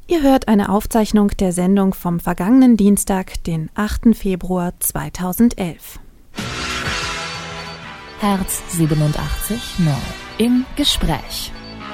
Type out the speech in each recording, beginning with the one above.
Ihr hört eine Aufzeichnung der Sendung vom vergangenen Dienstag, den 8. Februar 2011. Herz 87 neu im Gespräch.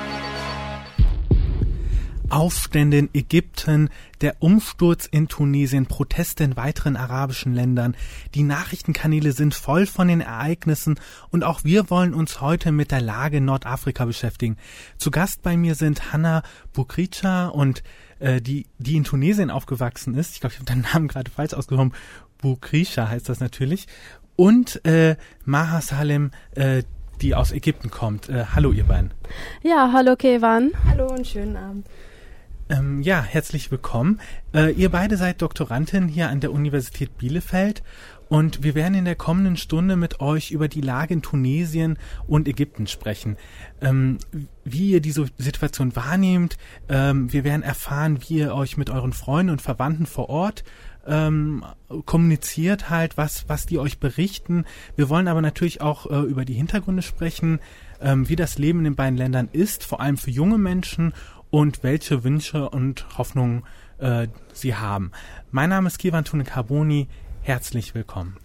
Aufstände in Ägypten, der Umsturz in Tunesien, Proteste in weiteren arabischen Ländern. Die Nachrichtenkanäle sind voll von den Ereignissen und auch wir wollen uns heute mit der Lage in Nordafrika beschäftigen. Zu Gast bei mir sind Hanna Boukrecha und die in Tunesien aufgewachsen ist. Ich glaube, ich habe den Namen gerade falsch ausgesprochen. Boukrecha heißt das natürlich. Und Maha Salem, die aus Ägypten kommt. Hallo ihr beiden. Ja, hallo Kevan. Hallo und schönen Abend. Ja, herzlich willkommen. Ihr beide seid Doktorandin hier an der Universität Bielefeld und wir werden in der kommenden Stunde mit euch über die Lage in Tunesien und Ägypten sprechen. Wie ihr diese Situation wahrnehmt. Wir werden erfahren, wie ihr euch mit euren Freunden und Verwandten vor Ort kommuniziert halt, was die euch berichten. Wir wollen aber natürlich auch über die Hintergründe sprechen, wie das Leben in den beiden Ländern ist, vor allem für junge Menschen und welche Wünsche und Hoffnungen sie haben. Mein Name ist Kevan Carboni. Herzlich willkommen.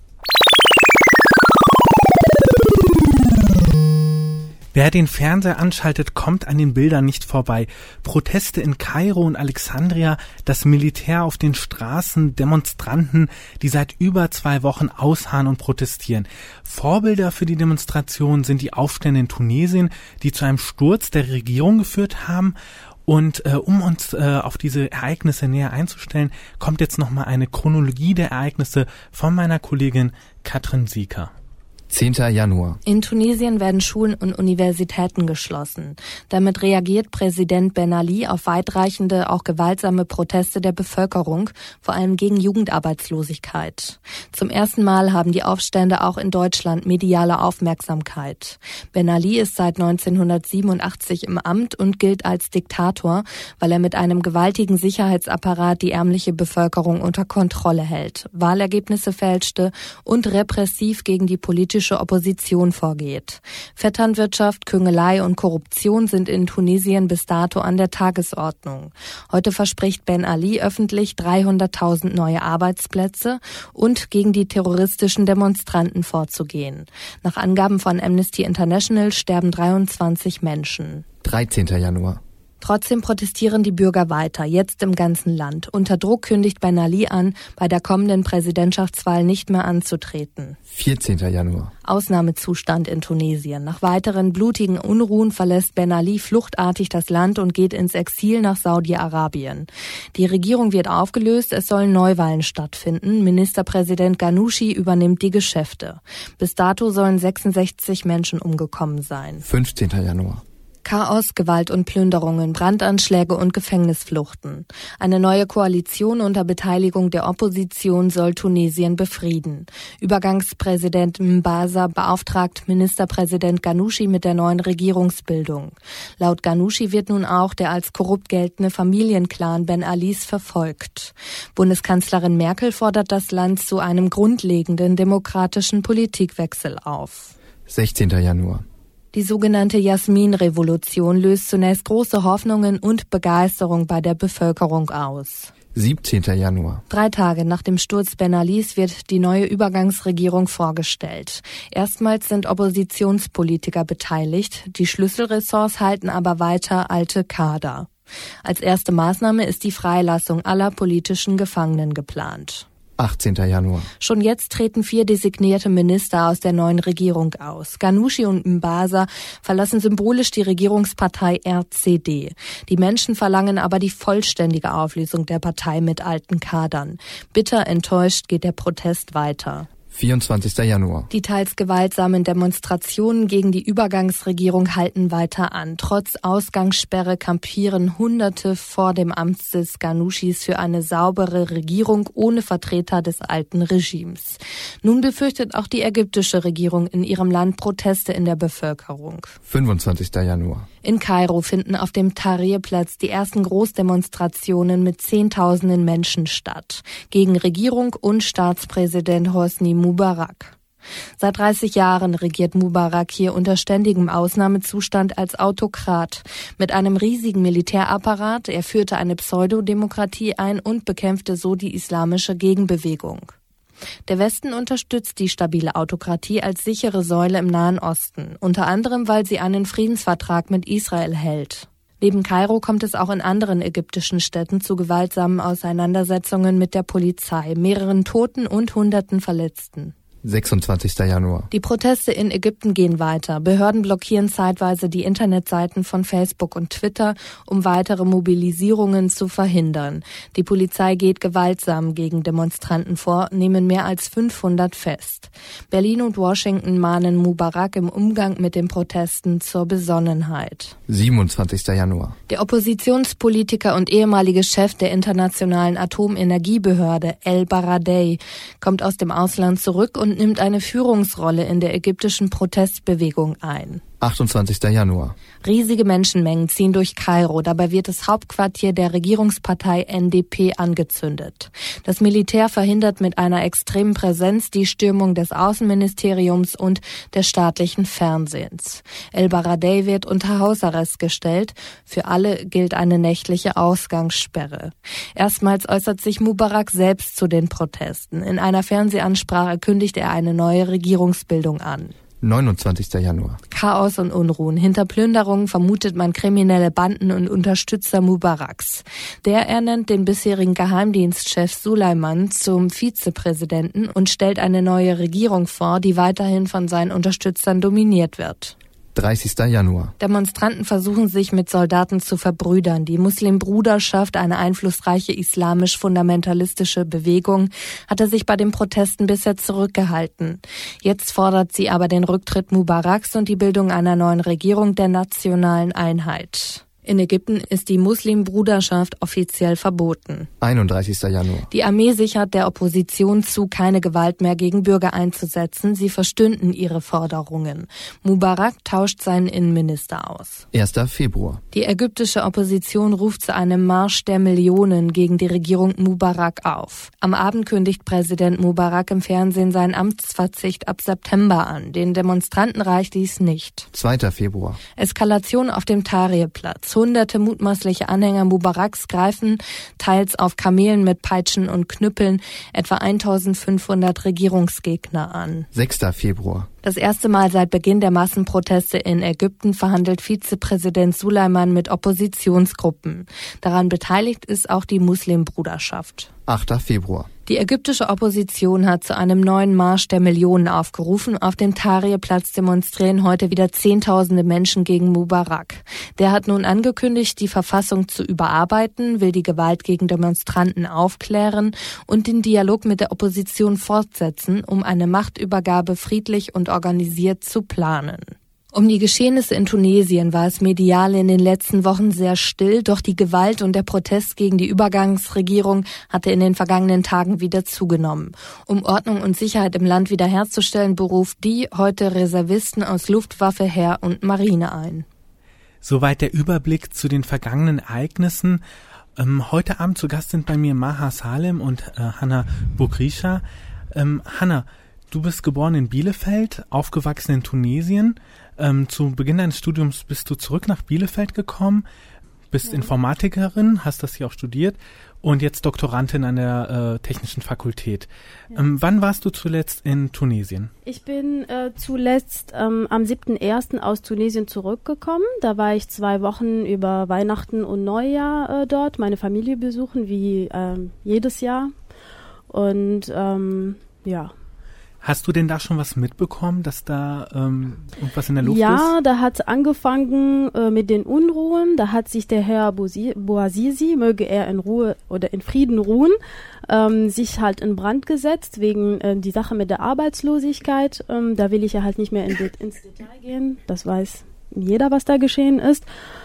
Wer den Fernseher anschaltet, kommt an den Bildern nicht vorbei. Proteste in Kairo und Alexandria, das Militär auf den Straßen, Demonstranten, die seit über 2 Wochen ausharren und protestieren. Vorbilder für die Demonstration sind die Aufstände in Tunesien, die zu einem Sturz der Regierung geführt haben. Und um uns auf diese Ereignisse näher einzustellen, kommt jetzt nochmal eine Chronologie der Ereignisse von meiner Kollegin Katrin Sieker. 10. Januar. In Tunesien werden Schulen und Universitäten geschlossen. Damit reagiert Präsident Ben Ali auf weitreichende, auch gewaltsame Proteste der Bevölkerung, vor allem gegen Jugendarbeitslosigkeit. Zum ersten Mal haben die Aufstände auch in Deutschland mediale Aufmerksamkeit. Ben Ali ist seit 1987 im Amt und gilt als Diktator, weil er mit einem gewaltigen Sicherheitsapparat die ärmliche Bevölkerung unter Kontrolle hält, Wahlergebnisse fälschte und repressiv gegen die politische Opposition vorgeht. Vetternwirtschaft, Küngelei und Korruption sind in Tunesien bis dato an der Tagesordnung. Heute verspricht Ben Ali öffentlich 300.000 neue Arbeitsplätze und gegen die terroristischen Demonstranten vorzugehen. Nach Angaben von Amnesty International sterben 23 Menschen. 13. Januar. Trotzdem protestieren die Bürger weiter, jetzt im ganzen Land. Unter Druck kündigt Ben Ali an, bei der kommenden Präsidentschaftswahl nicht mehr anzutreten. 14. Januar. Ausnahmezustand in Tunesien. Nach weiteren blutigen Unruhen verlässt Ben Ali fluchtartig das Land und geht ins Exil nach Saudi-Arabien. Die Regierung wird aufgelöst, es sollen Neuwahlen stattfinden. Ministerpräsident Ghannouchi übernimmt die Geschäfte. Bis dato sollen 66 Menschen umgekommen sein. 15. Januar. Chaos, Gewalt und Plünderungen, Brandanschläge und Gefängnisfluchten. Eine neue Koalition unter Beteiligung der Opposition soll Tunesien befrieden. Übergangspräsident M'Baza beauftragt Ministerpräsident Ghannouchi mit der neuen Regierungsbildung. Laut Ghannouchi wird nun auch der als korrupt geltende Familienclan Ben Alis verfolgt. Bundeskanzlerin Merkel fordert das Land zu einem grundlegenden demokratischen Politikwechsel auf. 16. Januar. Die sogenannte Jasmin-Revolution löst zunächst große Hoffnungen und Begeisterung bei der Bevölkerung aus. 17. Januar. 3 Tage nach dem Sturz Ben Alis wird die neue Übergangsregierung vorgestellt. Erstmals sind Oppositionspolitiker beteiligt, die Schlüsselressorts halten aber weiter alte Kader. Als erste Maßnahme ist die Freilassung aller politischen Gefangenen geplant. 18. Januar. Schon jetzt treten 4 designierte Minister aus der neuen Regierung aus. Ghannouchi und M'Baza verlassen symbolisch die Regierungspartei RCD. Die Menschen verlangen aber die vollständige Auflösung der Partei mit alten Kadern. Bitter enttäuscht geht der Protest weiter. 24. Januar. Die teils gewaltsamen Demonstrationen gegen die Übergangsregierung halten weiter an. Trotz Ausgangssperre kampieren Hunderte vor dem Amtssitz Ghannouchis für eine saubere Regierung ohne Vertreter des alten Regimes. Nun befürchtet auch die ägyptische Regierung in ihrem Land Proteste in der Bevölkerung. 25. Januar. In Kairo finden auf dem Tahrir-Platz die ersten Großdemonstrationen mit Zehntausenden Menschen statt. Gegen Regierung und Staatspräsident Hosni Mubarak. Seit 30 Jahren regiert Mubarak hier unter ständigem Ausnahmezustand als Autokrat. Mit einem riesigen Militärapparat, er führte eine Pseudodemokratie ein und bekämpfte so die islamische Gegenbewegung. Der Westen unterstützt die stabile Autokratie als sichere Säule im Nahen Osten, unter anderem, weil sie einen Friedensvertrag mit Israel hält. Neben Kairo kommt es auch in anderen ägyptischen Städten zu gewaltsamen Auseinandersetzungen mit der Polizei, mehreren Toten und Hunderten Verletzten. 26. Januar. Die Proteste in Ägypten gehen weiter. Behörden blockieren zeitweise die Internetseiten von Facebook und Twitter, um weitere Mobilisierungen zu verhindern. Die Polizei geht gewaltsam gegen Demonstranten vor, nehmen mehr als 500 fest. Berlin und Washington mahnen Mubarak im Umgang mit den Protesten zur Besonnenheit. 27. Januar. Der Oppositionspolitiker und ehemalige Chef der Internationalen Atomenergiebehörde El-Baradei kommt aus dem Ausland zurück und nimmt eine Führungsrolle in der ägyptischen Protestbewegung ein. 28. Januar. Riesige Menschenmengen ziehen durch Kairo. Dabei wird das Hauptquartier der Regierungspartei NDP angezündet. Das Militär verhindert mit einer extremen Präsenz die Stürmung des Außenministeriums und des staatlichen Fernsehens. El-Baradei wird unter Hausarrest gestellt. Für alle gilt eine nächtliche Ausgangssperre. Erstmals äußert sich Mubarak selbst zu den Protesten. In einer Fernsehansprache kündigt er eine neue Regierungsbildung an. 29. Januar. Chaos und Unruhen. Hinter Plünderungen vermutet man kriminelle Banden und Unterstützer Mubaraks. Der ernennt den bisherigen Geheimdienstchef Suleiman zum Vizepräsidenten und stellt eine neue Regierung vor, die weiterhin von seinen Unterstützern dominiert wird. 30. Januar. Demonstranten versuchen sich mit Soldaten zu verbrüdern. Die Muslimbruderschaft, eine einflussreiche islamisch-fundamentalistische Bewegung, hatte sich bei den Protesten bisher zurückgehalten. Jetzt fordert sie aber den Rücktritt Mubaraks und die Bildung einer neuen Regierung der nationalen Einheit. In Ägypten ist die Muslimbruderschaft offiziell verboten. 31. Januar. Die Armee sichert der Opposition zu, keine Gewalt mehr gegen Bürger einzusetzen. Sie verstünden ihre Forderungen. Mubarak tauscht seinen Innenminister aus. 1. Februar. Die ägyptische Opposition ruft zu einem Marsch der Millionen gegen die Regierung Mubarak auf. Am Abend kündigt Präsident Mubarak im Fernsehen seinen Amtsverzicht ab September an. Den Demonstranten reicht dies nicht. 2. Februar. Eskalation auf dem Tahrirplatz. Hunderte mutmaßliche Anhänger Mubaraks greifen teils auf Kamelen mit Peitschen und Knüppeln etwa 1500 Regierungsgegner an. 6. Februar. Das erste Mal seit Beginn der Massenproteste in Ägypten verhandelt Vizepräsident Suleiman mit Oppositionsgruppen. Daran beteiligt ist auch die Muslimbruderschaft. 8. Februar. Die ägyptische Opposition hat zu einem neuen Marsch der Millionen aufgerufen. Auf dem Tahrirplatz demonstrieren heute wieder Zehntausende Menschen gegen Mubarak. Der hat nun angekündigt, die Verfassung zu überarbeiten, will die Gewalt gegen Demonstranten aufklären und den Dialog mit der Opposition fortsetzen, um eine Machtübergabe friedlich und organisiert zu planen. Um die Geschehnisse in Tunesien war es medial in den letzten Wochen sehr still, doch die Gewalt und der Protest gegen die Übergangsregierung hatte in den vergangenen Tagen wieder zugenommen. Um Ordnung und Sicherheit im Land wiederherzustellen, beruft die heute Reservisten aus Luftwaffe, Heer und Marine ein. Soweit der Überblick zu den vergangenen Ereignissen. Heute Abend zu Gast sind bei mir Maha Salem und Hanna Bukrisha. Hanna, du bist geboren in Bielefeld, aufgewachsen in Tunesien. Zu Beginn deines Studiums bist du zurück nach Bielefeld gekommen, bist Informatikerin, hast das hier auch studiert und jetzt Doktorandin an der Technischen Fakultät. Ja. Wann warst du zuletzt in Tunesien? Ich bin zuletzt am 7.1. aus Tunesien zurückgekommen. Da war ich 2 Wochen über Weihnachten und Neujahr dort, meine Familie besuchen, wie jedes Jahr. Und ja. Hast du denn da schon was mitbekommen, dass da irgendwas in der Luft ist? Ja, da hat es angefangen mit den Unruhen. Da hat sich der Herr Bouazizi, möge er in Ruhe oder in Frieden ruhen, sich halt in Brand gesetzt wegen die Sache mit der Arbeitslosigkeit. Da will ich ja halt nicht mehr ins Detail gehen. Das weiß jeder, was da geschehen ist.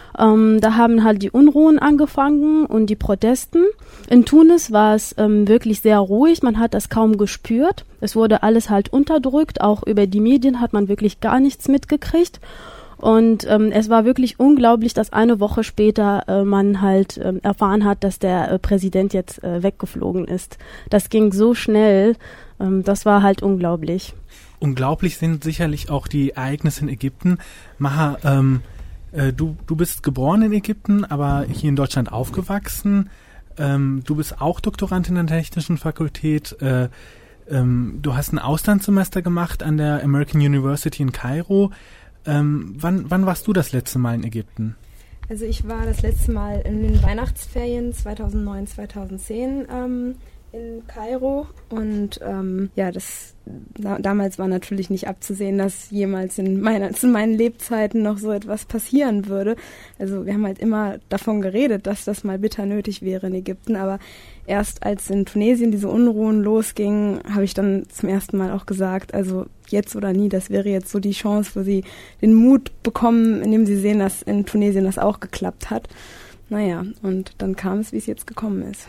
Da haben halt die Unruhen angefangen und die Protesten. In Tunis war es wirklich sehr ruhig, man hat das kaum gespürt. Es wurde alles halt unterdrückt, auch über die Medien hat man wirklich gar nichts mitgekriegt. Und es war wirklich unglaublich, dass eine Woche später man halt erfahren hat, dass der Präsident jetzt weggeflogen ist. Das ging so schnell, das war halt unglaublich. Unglaublich sind sicherlich auch die Ereignisse in Ägypten. Maha, du bist geboren in Ägypten, aber hier in Deutschland aufgewachsen. Du bist auch Doktorandin an der Technischen Fakultät. Du hast ein Auslandssemester gemacht an der American University in Kairo. Wann warst du das letzte Mal in Ägypten? Also ich war das letzte Mal in den Weihnachtsferien 2009, 2010 in Kairo und damals war natürlich nicht abzusehen, dass jemals zu meinen Lebzeiten noch so etwas passieren würde. Also wir haben halt immer davon geredet, dass das mal bitter nötig wäre in Ägypten, aber erst als in Tunesien diese Unruhen losgingen, habe ich dann zum ersten Mal auch gesagt, also jetzt oder nie, das wäre jetzt so die Chance, wo sie den Mut bekommen, indem sie sehen, dass in Tunesien das auch geklappt hat. Naja, und dann kam es, wie es jetzt gekommen ist.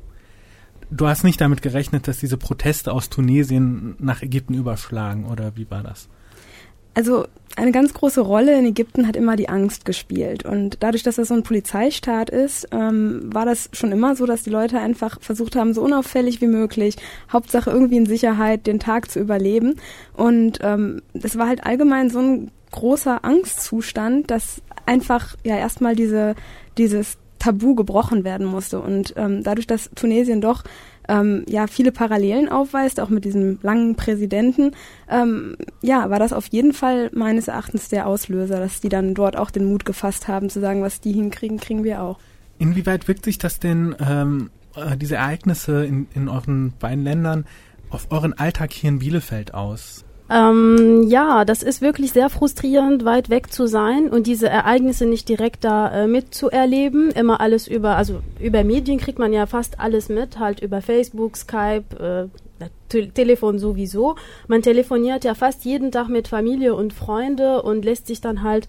Du hast nicht damit gerechnet, dass diese Proteste aus Tunesien nach Ägypten überschlagen, oder wie war das? Also eine ganz große Rolle in Ägypten hat immer die Angst gespielt. Und dadurch, dass das so ein Polizeistaat ist, war das schon immer so, dass die Leute einfach versucht haben, so unauffällig wie möglich, Hauptsache irgendwie in Sicherheit, den Tag zu überleben. Und es war halt allgemein so ein großer Angstzustand, dass einfach ja erstmal dieses Tabu gebrochen werden musste. Und dadurch, dass Tunesien doch viele Parallelen aufweist, auch mit diesem langen Präsidenten, war das auf jeden Fall meines Erachtens der Auslöser, dass die dann dort auch den Mut gefasst haben, zu sagen, was die hinkriegen, kriegen wir auch. Inwieweit wirkt sich das denn, diese Ereignisse in euren beiden Ländern, auf euren Alltag hier in Bielefeld aus? Das ist wirklich sehr frustrierend, weit weg zu sein und diese Ereignisse nicht direkt da mitzuerleben. Immer alles über Medien kriegt man ja fast alles mit, halt über Facebook, Skype, Telefon sowieso. Man telefoniert ja fast jeden Tag mit Familie und Freunde und lässt sich dann halt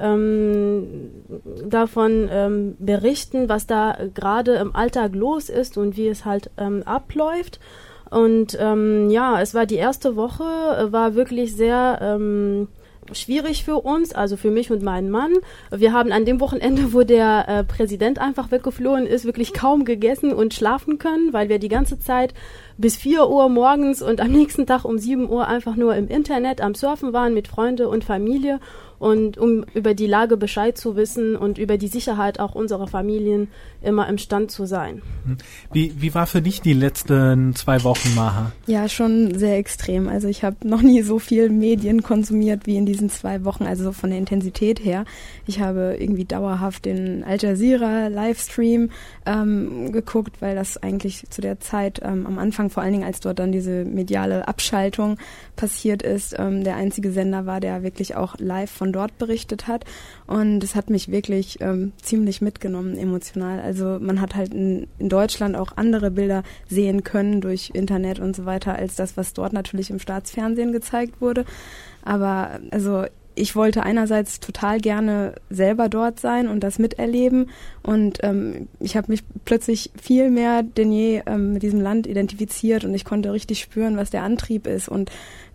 davon berichten, was da gerade im Alltag los ist und wie es halt abläuft. Und es war die erste Woche, war wirklich sehr schwierig für uns, also für mich und meinen Mann. Wir haben an dem Wochenende, wo der Präsident einfach weggeflohen ist, wirklich kaum gegessen und schlafen können, weil wir die ganze Zeit bis 4 Uhr morgens und am nächsten Tag um 7 Uhr einfach nur im Internet am Surfen waren mit Freunde und Familie. Und um über die Lage Bescheid zu wissen und über die Sicherheit auch unserer Familien immer im Stand zu sein. Wie war für dich die letzten 2 Wochen, Maha? Ja, schon sehr extrem. Also ich habe noch nie so viel Medien konsumiert wie in diesen 2 Wochen, also von der Intensität her. Ich habe irgendwie dauerhaft den Al Jazeera Livestream geguckt, weil das eigentlich zu der Zeit am Anfang, vor allen Dingen als dort dann diese mediale Abschaltung passiert ist, der einzige Sender war, der wirklich auch live von dort berichtet hat, und es hat mich wirklich ziemlich mitgenommen emotional. Also man hat halt in Deutschland auch andere Bilder sehen können durch Internet und so weiter, als das, was dort natürlich im Staatsfernsehen gezeigt wurde. Aber also ich wollte einerseits total gerne selber dort sein und das miterleben, und ich habe mich plötzlich viel mehr denn je mit diesem Land identifiziert und ich konnte richtig spüren, was der Antrieb ist, und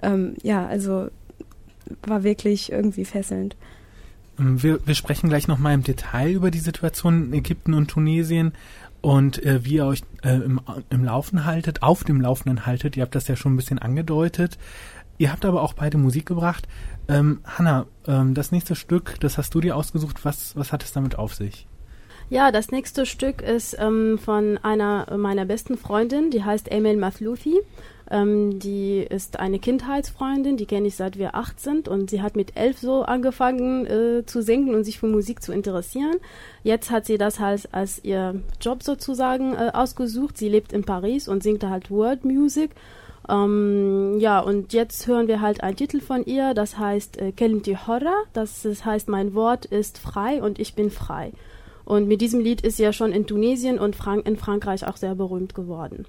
war wirklich irgendwie fesselnd. Wir sprechen gleich nochmal im Detail über die Situation in Ägypten und Tunesien und wie ihr euch auf dem Laufenden haltet. Ihr habt das ja schon ein bisschen angedeutet. Ihr habt aber auch beide Musik gebracht. Hanna, das nächste Stück, das hast du dir ausgesucht. Was hat es damit auf sich? Ja, das nächste Stück ist von einer meiner besten Freundinnen, die heißt Amel Mathlouthi. Die ist eine Kindheitsfreundin, die kenne ich seit wir 8 sind, und sie hat mit 11 so angefangen zu singen und sich für Musik zu interessieren. Jetzt hat sie das halt als ihr Job sozusagen ausgesucht. Sie lebt in Paris und singt halt World Music. Und jetzt hören wir halt einen Titel von ihr, das heißt Kelimti Horra, das heißt, mein Wort ist frei und ich bin frei. Und mit diesem Lied ist sie ja schon in Tunesien und in Frankreich auch sehr berühmt geworden.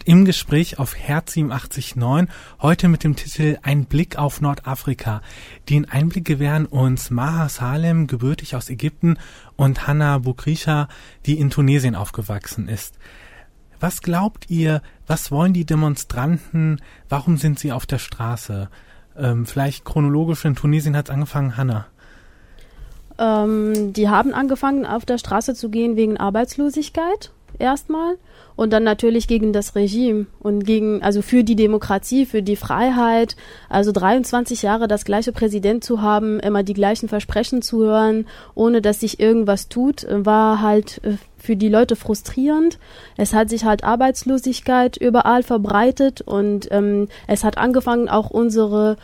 im Gespräch auf Herz 87.9, heute mit dem Titel Ein Blick auf Nordafrika. Den Einblick gewähren uns Maha Salem, gebürtig aus Ägypten, und Hanna Bukrisha, die in Tunesien aufgewachsen ist. Was glaubt ihr, was wollen die Demonstranten, warum sind sie auf der Straße? Vielleicht chronologisch, in Tunesien hat es angefangen, Hanna. Die haben angefangen, auf der Straße zu gehen wegen Arbeitslosigkeit erstmal und dann natürlich gegen das Regime und also für die Demokratie, für die Freiheit. Also 23 Jahre das gleiche Präsident zu haben, immer die gleichen Versprechen zu hören, ohne dass sich irgendwas tut, war halt für die Leute frustrierend. Es hat sich halt Arbeitslosigkeit überall verbreitet und es hat angefangen, auch unsere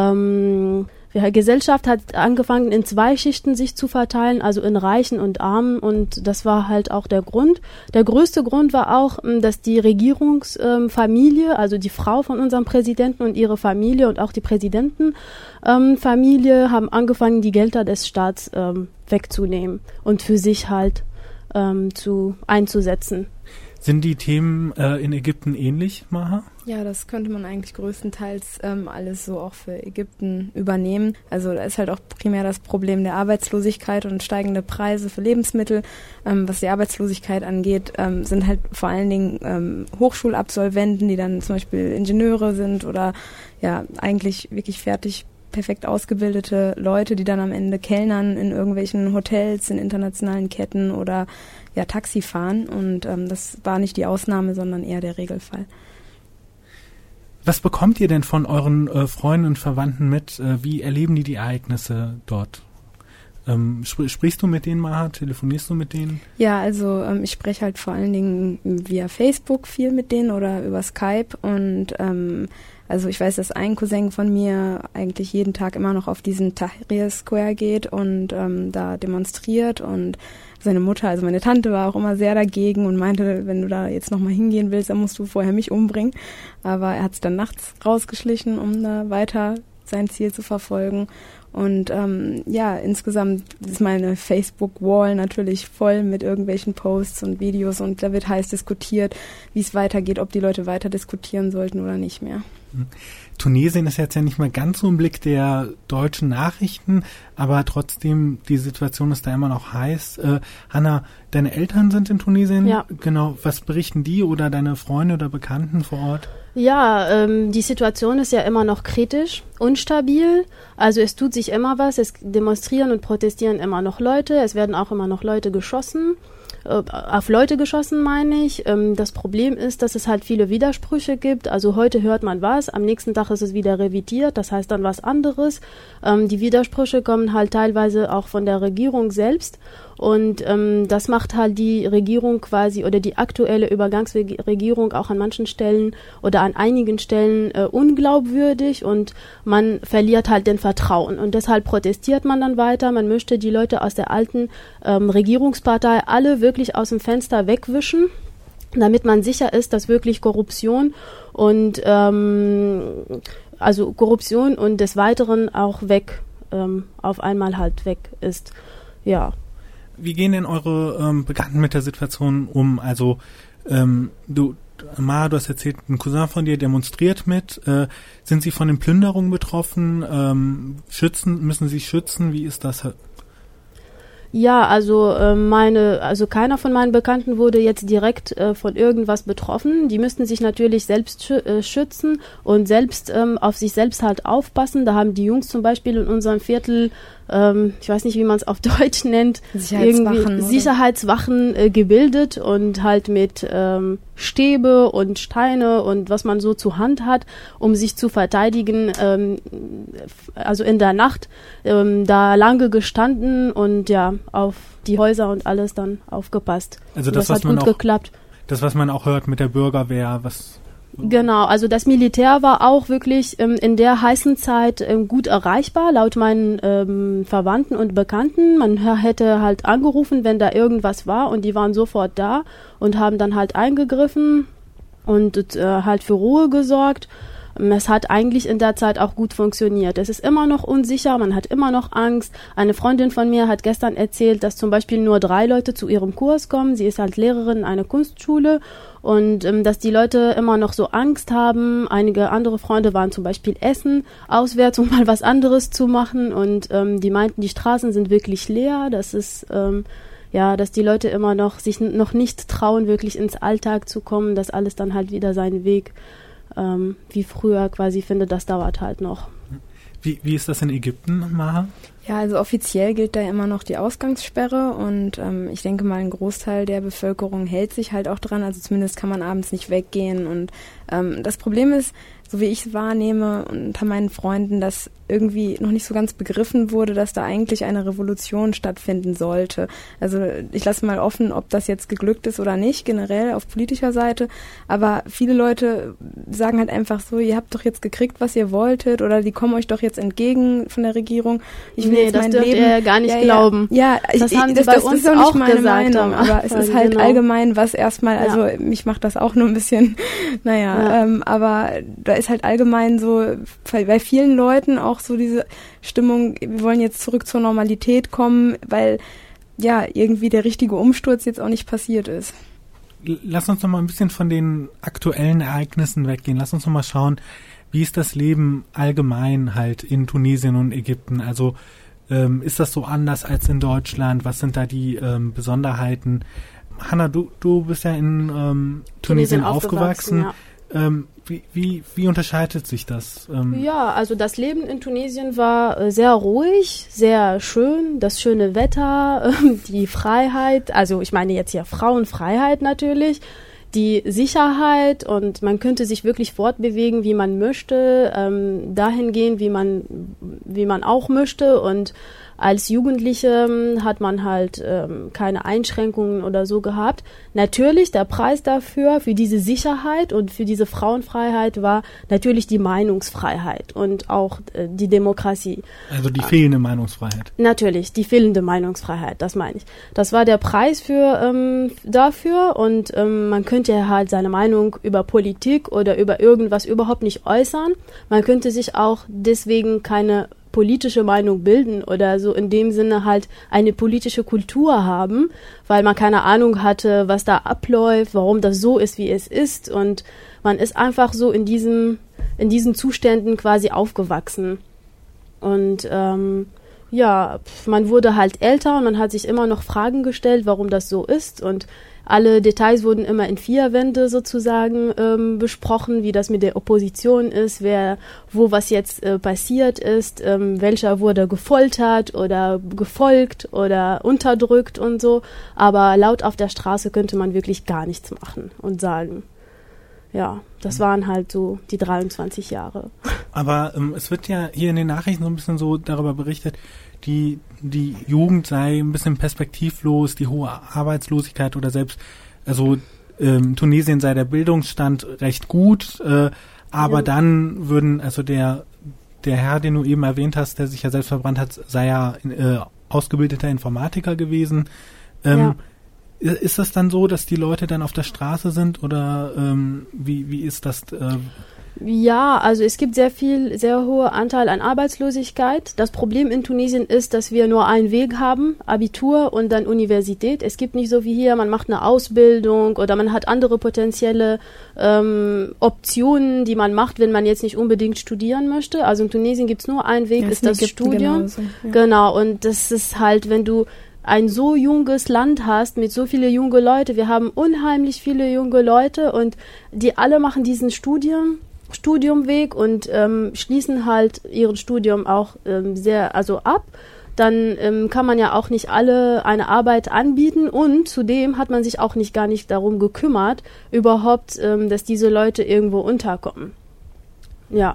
Gesellschaft hat angefangen, in 2 Schichten sich zu verteilen, also in Reichen und Armen, und das war halt auch der Grund. Der größte Grund war auch, dass die Regierungsfamilie, also die Frau von unserem Präsidenten und ihre Familie und auch die Präsidentenfamilie haben angefangen, die Gelder des Staats wegzunehmen und für sich halt einzusetzen. Sind die Themen in Ägypten ähnlich, Maha? Ja, das könnte man eigentlich größtenteils alles so auch für Ägypten übernehmen. Also da ist halt auch primär das Problem der Arbeitslosigkeit und steigende Preise für Lebensmittel. Was die Arbeitslosigkeit angeht, sind halt vor allen Dingen Hochschulabsolventen, die dann zum Beispiel Ingenieure sind oder ja eigentlich wirklich perfekt ausgebildete Leute, die dann am Ende kellnern in irgendwelchen Hotels, in internationalen Ketten oder ja Taxi fahren, und das war nicht die Ausnahme, sondern eher der Regelfall. Was bekommt ihr denn von euren Freunden und Verwandten mit? Wie erleben die Ereignisse dort? Sprichst du mit denen, Maha? Telefonierst du mit denen? Ja, also ich spreche halt vor allen Dingen via Facebook viel mit denen oder über Skype, und also ich weiß, dass ein Cousin von mir eigentlich jeden Tag immer noch auf diesen Tahrir Square geht und da demonstriert, und seine Mutter, also meine Tante, war auch immer sehr dagegen und meinte, wenn du da jetzt nochmal hingehen willst, dann musst du vorher mich umbringen. Aber er hat es dann nachts rausgeschlichen, um da weiter sein Ziel zu verfolgen. Und ja, insgesamt ist meine Facebook-Wall natürlich voll mit irgendwelchen Posts und Videos, und da wird heiß diskutiert, wie es weitergeht, ob die Leute weiter diskutieren sollten oder nicht mehr. Tunesien ist jetzt ja nicht mehr ganz so im Blick der deutschen Nachrichten, aber trotzdem, die Situation ist da immer noch heiß. Hanna, deine Eltern sind in Tunesien? Ja. Genau. Was berichten die oder deine Freunde oder Bekannten vor Ort? Ja, die Situation ist ja immer noch kritisch, unstabil. Also es tut sich immer was, es demonstrieren und protestieren immer noch Leute, es werden auch immer noch Leute geschossen. Auf Leute geschossen, meine ich. Das Problem ist, dass es halt viele Widersprüche gibt. Also heute hört man was, am nächsten Tag ist es wieder revidiert, das heißt dann was anderes. Die Widersprüche kommen halt teilweise auch von der Regierung selbst, und das macht halt die Regierung quasi oder die aktuelle Übergangsregierung auch an manchen Stellen oder an einigen Stellen unglaubwürdig, und man verliert halt den Vertrauen, und deshalb protestiert man dann weiter. Man möchte die Leute aus der alten Regierungspartei alle wirklich aus dem Fenster wegwischen, damit man sicher ist, dass wirklich Korruption und also Korruption und des Weiteren auch weg, auf einmal halt weg ist. Ja. Wie gehen denn eure Bekannten mit der Situation um? Also Maha, du hast erzählt, ein Cousin von dir demonstriert mit. Sind sie von den Plünderungen betroffen? Müssen sie schützen? Wie ist das? Ja, also keiner von meinen Bekannten wurde jetzt direkt von irgendwas betroffen. Die müssten sich natürlich selbst schützen und selbst auf sich selbst halt aufpassen. Da haben die Jungs zum Beispiel in unserem Viertel, ich weiß nicht, wie man es auf Deutsch nennt, Sicherheitswachen gebildet und halt mit Stäbe und Steine und was man so zur Hand hat, um sich zu verteidigen, also in der Nacht da lange gestanden und ja, auf die Häuser und alles dann aufgepasst. Also das hat gut geklappt. Das, was man auch hört mit der Bürgerwehr, was... Genau, also das Militär war auch wirklich in der heißen Zeit gut erreichbar, laut meinen Verwandten und Bekannten. Man hätte halt angerufen, wenn da irgendwas war, und die waren sofort da und haben dann halt eingegriffen und halt für Ruhe gesorgt. es hat eigentlich in der Zeit auch gut funktioniert. Es ist immer noch unsicher, man hat immer noch Angst. Eine Freundin von mir hat gestern erzählt, dass zum Beispiel nur 3 Leute zu ihrem Kurs kommen. Sie ist halt Lehrerin in einer Kunstschule und dass die Leute immer noch so Angst haben. Einige andere Freunde waren zum Beispiel essen auswärts, um mal was anderes zu machen und die meinten, die Straßen sind wirklich leer. Das ist dass die Leute immer noch sich noch nicht trauen, wirklich ins Alltag zu kommen, dass alles dann halt wieder seinen Weg wie früher quasi findet, das dauert halt noch. Wie ist das in Ägypten, Maha? Ja, also offiziell gilt da immer noch die Ausgangssperre und ich denke mal, ein Großteil der Bevölkerung hält sich halt auch dran, also zumindest kann man abends nicht weggehen und das Problem ist, so wie ich es wahrnehme unter meinen Freunden, dass irgendwie noch nicht so ganz begriffen wurde, dass da eigentlich eine Revolution stattfinden sollte. Also ich lasse mal offen, ob das jetzt geglückt ist oder nicht, generell auf politischer Seite, aber viele Leute sagen halt einfach so, ihr habt doch jetzt gekriegt, was ihr wolltet oder die kommen euch doch jetzt entgegen von der Regierung. Das dürft ihr gar nicht glauben. Ja, das haben sie bei uns ist auch nicht auch meine gesagt. Meinung, aber es ist halt allgemein, was erstmal, also mich macht das auch nur ein bisschen, aber da ist halt allgemein so, bei vielen Leuten auch so diese Stimmung, wir wollen jetzt zurück zur Normalität kommen, weil ja irgendwie der richtige Umsturz jetzt auch nicht passiert ist. Lass uns noch mal ein bisschen von den aktuellen Ereignissen weggehen. Lass uns noch mal schauen, wie ist das Leben allgemein halt in Tunesien und Ägypten? Also ist das so anders als in Deutschland? Was sind da die Besonderheiten? Hanna, du bist ja in Tunesien aufgewachsen. Ja. Wie unterscheidet sich das? Also das Leben in Tunesien war sehr ruhig, sehr schön, das schöne Wetter, die Freiheit, also ich meine jetzt hier Frauenfreiheit natürlich, die Sicherheit und man könnte sich wirklich fortbewegen, wie man möchte, dahin gehen, wie man auch möchte und als Jugendliche hat man halt keine Einschränkungen oder so gehabt. Natürlich, der Preis dafür, für diese Sicherheit und für diese Frauenfreiheit war natürlich die Meinungsfreiheit und auch die Demokratie. Also die fehlende Meinungsfreiheit. Natürlich, die fehlende Meinungsfreiheit, das meine ich. Das war der Preis dafür und man könnte halt seine Meinung über Politik oder über irgendwas überhaupt nicht äußern. Man könnte sich auch deswegen keine politische Meinung bilden oder so in dem Sinne halt eine politische Kultur haben, weil man keine Ahnung hatte, was da abläuft, warum das so ist, wie es ist und man ist einfach so in diesen Zuständen quasi aufgewachsen und man wurde halt älter und man hat sich immer noch Fragen gestellt, warum das so ist und alle Details wurden immer in 4 Wände sozusagen besprochen, wie das mit der Opposition ist, wo was jetzt passiert ist, welcher wurde gefoltert oder gefolgt oder unterdrückt und so. Aber laut auf der Straße könnte man wirklich gar nichts machen und sagen. Ja, das waren halt so die 23 Jahre. Aber es wird ja hier in den Nachrichten so ein bisschen so darüber berichtet, die Jugend sei ein bisschen perspektivlos, die hohe Arbeitslosigkeit oder selbst, also Tunesien sei der Bildungsstand recht gut, aber dann würden, also der Herr, den du eben erwähnt hast, der sich ja selbst verbrannt hat, sei ja ausgebildeter Informatiker gewesen. Ist das dann so, dass die Leute dann auf der Straße sind oder wie ist das? Ja, also es gibt sehr hoher Anteil an Arbeitslosigkeit. Das Problem in Tunesien ist, dass wir nur einen Weg haben, Abitur und dann Universität. Es gibt nicht so wie hier, man macht eine Ausbildung oder man hat andere potenzielle Optionen, die man macht, wenn man jetzt nicht unbedingt studieren möchte. Also in Tunesien gibt es nur einen Weg, ist das Studium. Genau, und das ist halt, wenn du ein so junges Land hast, mit so viele junge Leute, wir haben unheimlich viele junge Leute und die alle machen diesen Studiumweg und schließen halt ihren Studium auch ab. Dann kann man ja auch nicht alle eine Arbeit anbieten und zudem hat man sich auch gar nicht darum gekümmert, überhaupt, dass diese Leute irgendwo unterkommen. Ja.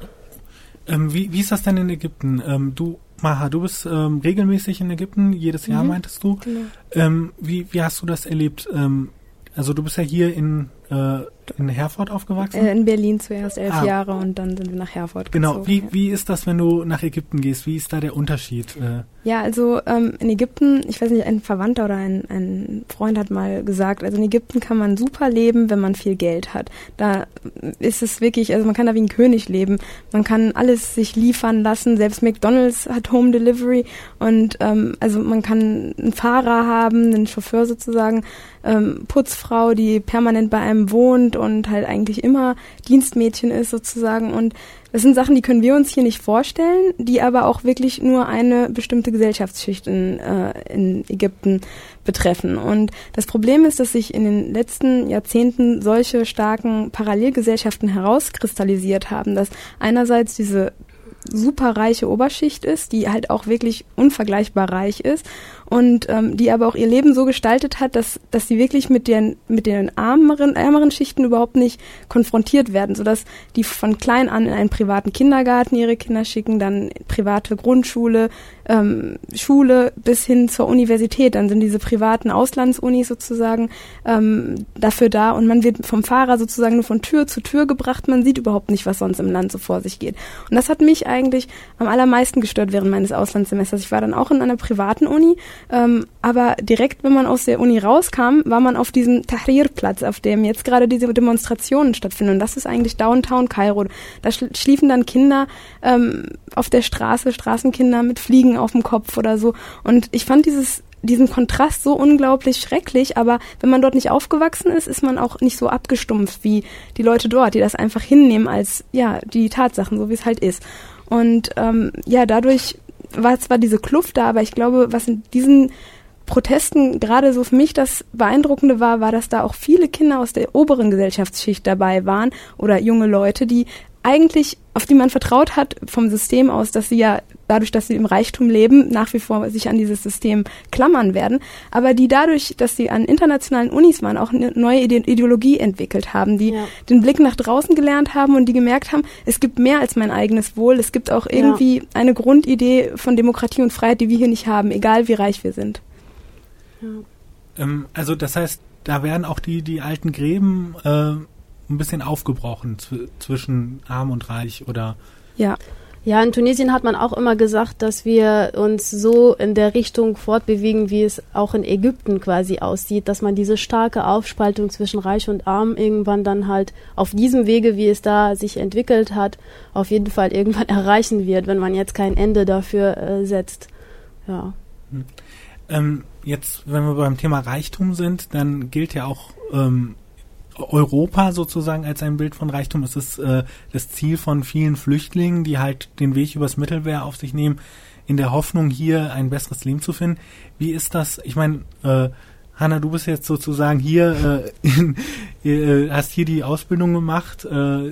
Wie ist das denn in Ägypten? Maha, du bist regelmäßig in Ägypten, jedes Jahr meintest du. Genau. Wie hast du das erlebt? Also du bist ja hier in in Herford aufgewachsen? In Berlin zuerst 11 Jahre und dann sind wir nach Herford gezogen. Genau, wie ist das, wenn du nach Ägypten gehst? Wie ist da der Unterschied? Ja, also in Ägypten, ich weiß nicht, ein Verwandter oder ein Freund hat mal gesagt, also in Ägypten kann man super leben, wenn man viel Geld hat. Da ist es wirklich, also man kann da wie ein König leben. Man kann alles sich liefern lassen, selbst McDonald's hat Home Delivery und also man kann einen Fahrer haben, einen Chauffeur sozusagen, Putzfrau, die permanent bei einem wohnt und halt eigentlich immer Dienstmädchen ist sozusagen, und das sind Sachen, die können wir uns hier nicht vorstellen, die aber auch wirklich nur eine bestimmte Gesellschaftsschicht in Ägypten betreffen. Und das Problem ist, dass sich in den letzten Jahrzehnten solche starken Parallelgesellschaften herauskristallisiert haben, dass einerseits diese superreiche Oberschicht ist, die halt auch wirklich unvergleichbar reich ist und die aber auch ihr Leben so gestaltet hat, dass sie wirklich mit den ärmeren Schichten überhaupt nicht konfrontiert werden, sodass die von klein an in einen privaten Kindergarten ihre Kinder schicken, dann private Grundschule, Schule bis hin zur Universität. Dann sind diese privaten Auslandsunis sozusagen dafür da und man wird vom Fahrer sozusagen nur von Tür zu Tür gebracht. Man sieht überhaupt nicht, was sonst im Land so vor sich geht. Und das hat mich eigentlich am allermeisten gestört während meines Auslandssemesters. Ich war dann auch in einer privaten Uni, aber direkt, wenn man aus der Uni rauskam, war man auf diesem Tahrir-Platz, auf dem jetzt gerade diese Demonstrationen stattfinden. Und das ist eigentlich Downtown Kairo. Da schliefen dann Kinder auf der Straße, Straßenkinder mit Fliegen auf dem Kopf oder so. Und ich fand diesen Kontrast so unglaublich schrecklich, aber wenn man dort nicht aufgewachsen ist, ist man auch nicht so abgestumpft wie die Leute dort, die das einfach hinnehmen als, ja, die Tatsachen, so wie es halt ist. Und dadurch war zwar diese Kluft da, aber ich glaube, was in diesen Protesten gerade so für mich das Beeindruckende war, dass da auch viele Kinder aus der oberen Gesellschaftsschicht dabei waren oder junge Leute, die eigentlich, auf die man vertraut hat vom System aus, dass sie ja dadurch, dass sie im Reichtum leben, nach wie vor sich an dieses System klammern werden, aber die dadurch, dass sie an internationalen Unis waren, auch eine neue Ideologie entwickelt haben, die den Blick nach draußen gelernt haben und die gemerkt haben, es gibt mehr als mein eigenes Wohl, es gibt auch irgendwie eine Grundidee von Demokratie und Freiheit, die wir hier nicht haben, egal wie reich wir sind. Ja. Also das heißt, da werden auch die alten Gräben ein bisschen aufgebrochen zwischen arm und reich, oder? Ja. Ja, in Tunesien hat man auch immer gesagt, dass wir uns so in der Richtung fortbewegen, wie es auch in Ägypten quasi aussieht, dass man diese starke Aufspaltung zwischen Reich und Arm irgendwann dann halt auf diesem Wege, wie es da sich entwickelt hat, auf jeden Fall irgendwann erreichen wird, wenn man jetzt kein Ende dafür setzt. Ja. Jetzt, wenn wir beim Thema Reichtum sind, dann gilt ja auch Europa sozusagen als ein Bild von Reichtum. Es ist das Ziel von vielen Flüchtlingen, die halt den Weg übers Mittelmeer auf sich nehmen, in der Hoffnung, hier ein besseres Leben zu finden. Wie ist das? Ich meine, Hanna, du bist jetzt sozusagen hier, hast hier die Ausbildung gemacht,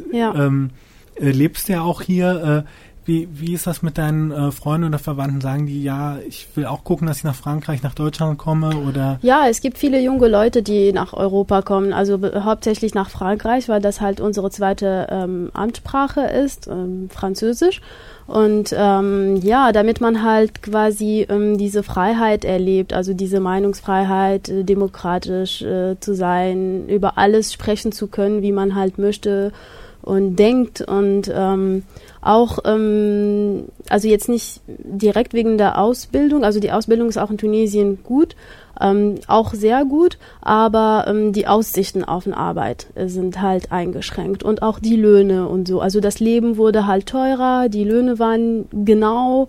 lebst ja auch hier. Wie ist das mit deinen Freunden oder Verwandten? Sagen die, ja, ich will auch gucken, dass ich nach Frankreich, nach Deutschland komme, oder? Ja, es gibt viele junge Leute, die nach Europa kommen, also hauptsächlich nach Frankreich, weil das halt unsere zweite Amtssprache ist, Französisch. Und damit man halt quasi diese Freiheit erlebt, also diese Meinungsfreiheit, demokratisch zu sein, über alles sprechen zu können, wie man halt möchte und denkt, und auch, also jetzt nicht direkt wegen der Ausbildung, also die Ausbildung ist auch in Tunesien gut, auch sehr gut, aber die Aussichten auf eine Arbeit sind halt eingeschränkt und auch die Löhne und so. Also das Leben wurde halt teurer, die Löhne waren genau,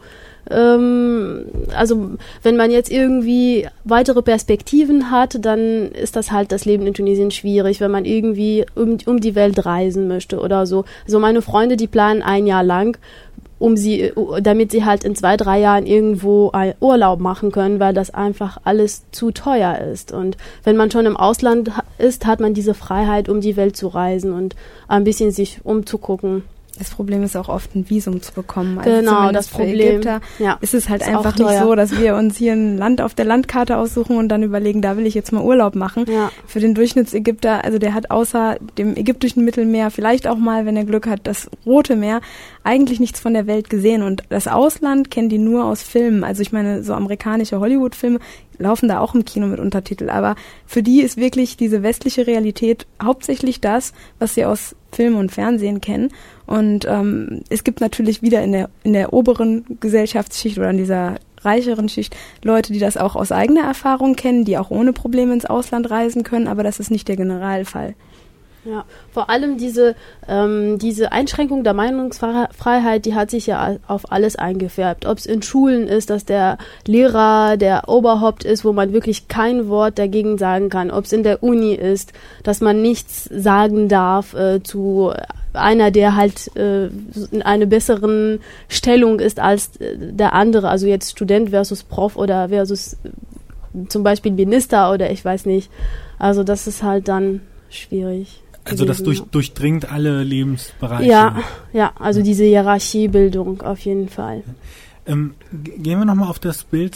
also wenn man jetzt irgendwie weitere Perspektiven hat, dann ist das halt das Leben in Tunesien schwierig, wenn man irgendwie um die Welt reisen möchte oder so. Also meine Freunde, die planen ein Jahr lang, damit sie halt in 2-3 Jahren irgendwo Urlaub machen können, weil das einfach alles zu teuer ist. Und wenn man schon im Ausland ist, hat man diese Freiheit, um die Welt zu reisen und ein bisschen sich umzugucken. Das Problem ist auch oft ein Visum zu bekommen. Also genau, das Problem. Für Ägypter ist es halt einfach nicht so, dass wir uns hier ein Land auf der Landkarte aussuchen und dann überlegen, da will ich jetzt mal Urlaub machen. Ja. Für den Durchschnittsägypter, also der hat außer dem ägyptischen Mittelmeer vielleicht auch mal, wenn er Glück hat, das Rote Meer, eigentlich nichts von der Welt gesehen. Und das Ausland kennen die nur aus Filmen. Also ich meine, so amerikanische Hollywood-Filme laufen da auch im Kino mit Untertitel. Aber für die ist wirklich diese westliche Realität hauptsächlich das, was sie aus Film und Fernsehen kennen. Und es gibt natürlich wieder in der oberen Gesellschaftsschicht oder in dieser reicheren Schicht Leute, die das auch aus eigener Erfahrung kennen, die auch ohne Probleme ins Ausland reisen können, aber das ist nicht der Generalfall. Ja, vor allem diese Einschränkung der Meinungsfreiheit, die hat sich ja auf alles eingefärbt. Ob es in Schulen ist, dass der Lehrer der Oberhaupt ist, wo man wirklich kein Wort dagegen sagen kann. Ob es in der Uni ist, dass man nichts sagen darf zu einer, der halt in einer besseren Stellung ist als der andere. Also jetzt Student versus Prof oder versus zum Beispiel Minister oder ich weiß nicht. Also das ist halt dann schwierig. Also das durchdringt alle Lebensbereiche. Ja, also diese Hierarchiebildung auf jeden Fall. Gehen wir nochmal auf das Bild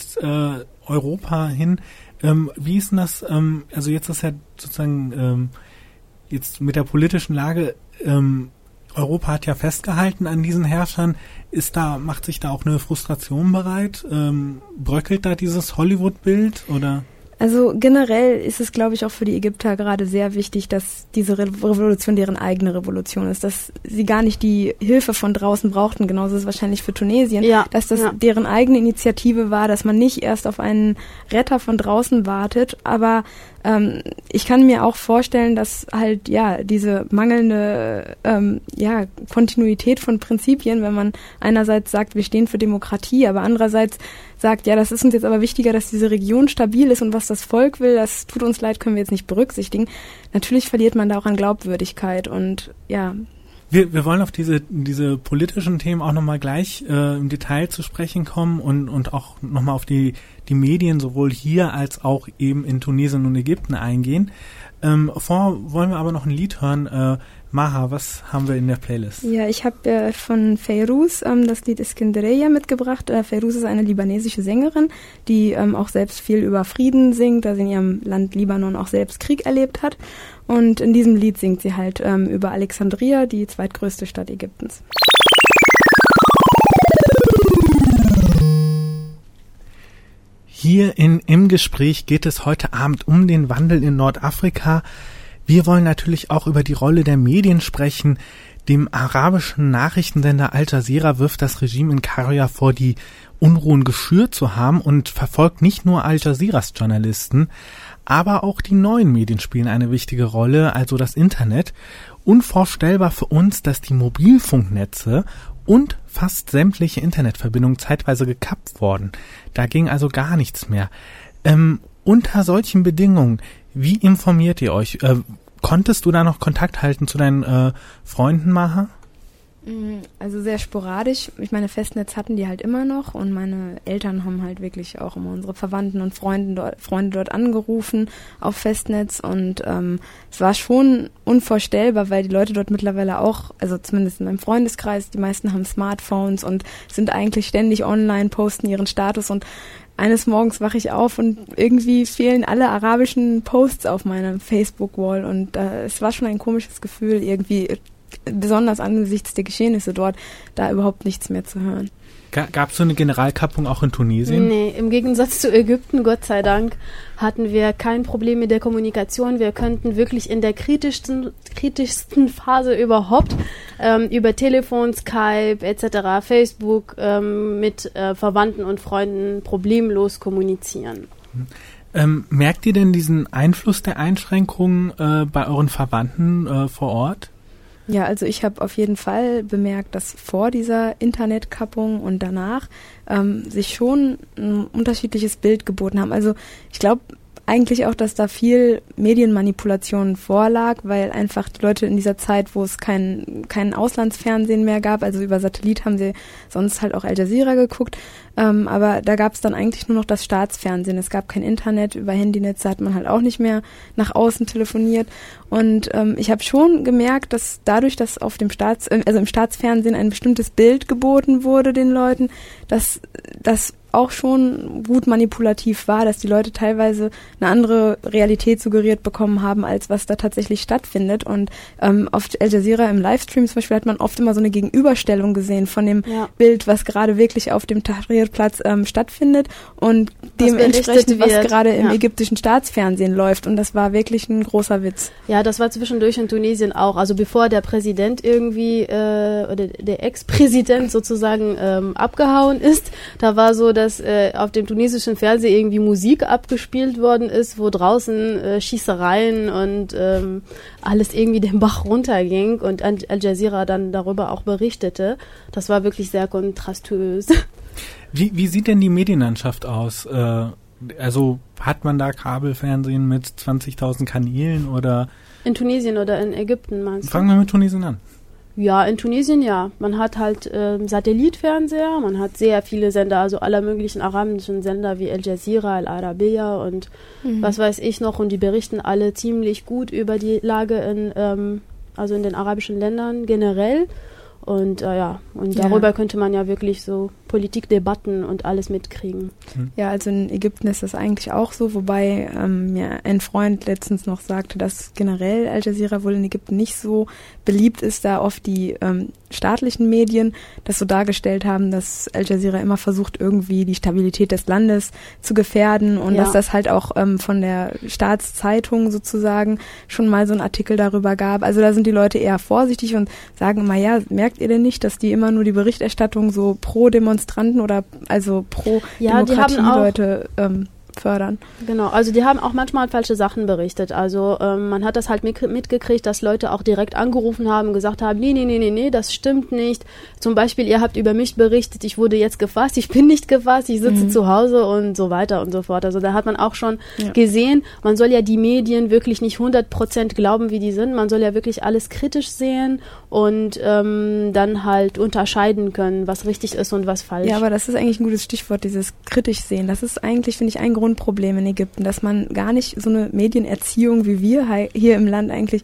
Europa hin. Wie ist denn das, also jetzt ist ja sozusagen jetzt mit der politischen Lage, Europa hat ja festgehalten an diesen Herrschern, macht sich da auch eine Frustration bereit? Bröckelt da dieses Hollywood-Bild oder? Also generell ist es, glaube ich, auch für die Ägypter gerade sehr wichtig, dass diese Revolution deren eigene Revolution ist, dass sie gar nicht die Hilfe von draußen brauchten. Genauso ist es wahrscheinlich für Tunesien, dass das deren eigene Initiative war, dass man nicht erst auf einen Retter von draußen wartet. Aber ich kann mir auch vorstellen, dass halt diese mangelnde Kontinuität von Prinzipien, wenn man einerseits sagt, wir stehen für Demokratie, aber andererseits sagt, das ist uns jetzt aber wichtiger, dass diese Region stabil ist und was das Volk will, das tut uns leid, können wir jetzt nicht berücksichtigen. Natürlich verliert man da auch an Glaubwürdigkeit und Wir wollen auf diese politischen Themen auch nochmal gleich im Detail zu sprechen kommen und auch nochmal auf die Medien sowohl hier als auch eben in Tunesien und Ägypten eingehen. Wollen wir aber noch ein Lied hören. Maha, was haben wir in der Playlist? Ja, ich habe von Fayrouz das Lied Iskenderiyya mitgebracht. Fayrouz ist eine libanesische Sängerin, die auch selbst viel über Frieden singt, da sie in ihrem Land Libanon auch selbst Krieg erlebt hat. Und in diesem Lied singt sie halt über Alexandria, die zweitgrößte Stadt Ägyptens. Hier im Gespräch geht es heute Abend um den Wandel in Nordafrika. Wir wollen natürlich auch über die Rolle der Medien sprechen. Dem arabischen Nachrichtensender Al Jazeera wirft das Regime in Kairo vor, die Unruhen geschürt zu haben und verfolgt nicht nur Al Jazeeras Journalisten, aber auch die neuen Medien spielen eine wichtige Rolle, also das Internet. Unvorstellbar für uns, dass die Mobilfunknetze und fast sämtliche Internetverbindungen zeitweise gekappt wurden. Da ging also gar nichts mehr. Unter solchen Bedingungen, wie informiert ihr euch? Konntest du da noch Kontakt halten zu deinen Freunden, Maha? Also sehr sporadisch. Ich meine, Festnetz hatten die halt immer noch und meine Eltern haben halt wirklich auch immer unsere Verwandten und Freunde dort angerufen auf Festnetz und es war schon unvorstellbar, weil die Leute dort mittlerweile auch, also zumindest in meinem Freundeskreis, die meisten haben Smartphones und sind eigentlich ständig online, posten ihren Status und eines Morgens wache ich auf und irgendwie fehlen alle arabischen Posts auf meiner Facebook-Wall und es war schon ein komisches Gefühl, irgendwie besonders angesichts der Geschehnisse dort, da überhaupt nichts mehr zu hören. Gab es so eine Generalkappung auch in Tunesien? Nee, im Gegensatz zu Ägypten, Gott sei Dank, hatten wir kein Problem mit der Kommunikation. Wir könnten wirklich in der kritischsten Phase überhaupt über Telefon, Skype etc., Facebook mit Verwandten und Freunden problemlos kommunizieren. Merkt ihr denn diesen Einfluss der Einschränkungen bei euren Verwandten vor Ort? Ja, also ich habe auf jeden Fall bemerkt, dass vor dieser Internetkappung und danach sich schon ein unterschiedliches Bild geboten haben. Also ich glaube eigentlich auch, dass da viel Medienmanipulation vorlag, weil einfach die Leute in dieser Zeit, wo es kein Auslandsfernsehen mehr gab, also über Satellit haben sie sonst halt auch Al Jazeera geguckt, Aber da gab es dann eigentlich nur noch das Staatsfernsehen. Es gab kein Internet, über Handynetze hat man halt auch nicht mehr nach außen telefoniert. Und ich habe schon gemerkt, dass dadurch, dass auf dem im Staatsfernsehen ein bestimmtes Bild geboten wurde den Leuten, dass das auch schon gut manipulativ war, dass die Leute teilweise eine andere Realität suggeriert bekommen haben, als was da tatsächlich stattfindet. Und auf Al Jazeera im Livestream zum Beispiel hat man oft immer so eine Gegenüberstellung gesehen von dem Bild, was gerade wirklich auf dem Tahrir-Platz stattfindet und dementsprechend, was gerade im ägyptischen Staatsfernsehen läuft. Und das war wirklich ein großer Witz. Ja, das war zwischendurch in Tunesien auch. Also bevor der Präsident irgendwie oder der Ex-Präsident sozusagen abgehauen ist, da war so, dass auf dem tunesischen Fernsehen irgendwie Musik abgespielt worden ist, wo draußen Schießereien und alles irgendwie den Bach runterging und Al Jazeera dann darüber auch berichtete. Das war wirklich sehr kontrastös. Wie sieht denn die Medienlandschaft aus? Also hat man da Kabelfernsehen mit 20.000 Kanälen oder? In Tunesien oder in Ägypten meinst du? Fangen wir mit Tunesien an. Ja, in Tunesien ja. Man hat halt Satellitfernseher, man hat sehr viele Sender, also aller möglichen arabischen Sender wie Al Jazeera, Al Arabiya und was weiß ich noch. Und die berichten alle ziemlich gut über die Lage in den arabischen Ländern generell. Und darüber könnte man ja wirklich so Politikdebatten und alles mitkriegen. Ja, also in Ägypten ist das eigentlich auch so, wobei mir ein Freund letztens noch sagte, dass generell Al Jazeera wohl in Ägypten nicht so beliebt ist, da oft die staatlichen Medien das so dargestellt haben, dass Al Jazeera immer versucht, irgendwie die Stabilität des Landes zu gefährden und dass das halt auch von der Staatszeitung sozusagen schon mal so einen Artikel darüber gab. Also da sind die Leute eher vorsichtig und sagen immer, ja, merkt ihr denn nicht, dass die immer nur die Berichterstattung so pro Demonstranten oder also pro Demokratie-Leute fördern. Genau, also die haben auch manchmal falsche Sachen berichtet. Also man hat das halt mitgekriegt, dass Leute auch direkt angerufen haben und gesagt haben, nee, das stimmt nicht. Zum Beispiel, ihr habt über mich berichtet, ich wurde jetzt gefasst, ich bin nicht gefasst, ich sitze zu Hause und so weiter und so fort. Also da hat man auch schon gesehen, man soll ja die Medien wirklich nicht 100% glauben, wie die sind. Man soll ja wirklich alles kritisch sehen und dann halt unterscheiden können, was richtig ist und was falsch. Ja, aber das ist eigentlich ein gutes Stichwort, dieses kritisch sehen. Das ist eigentlich, finde ich, ein Grundproblem in Ägypten, dass man gar nicht so eine Medienerziehung wie wir hier im Land eigentlich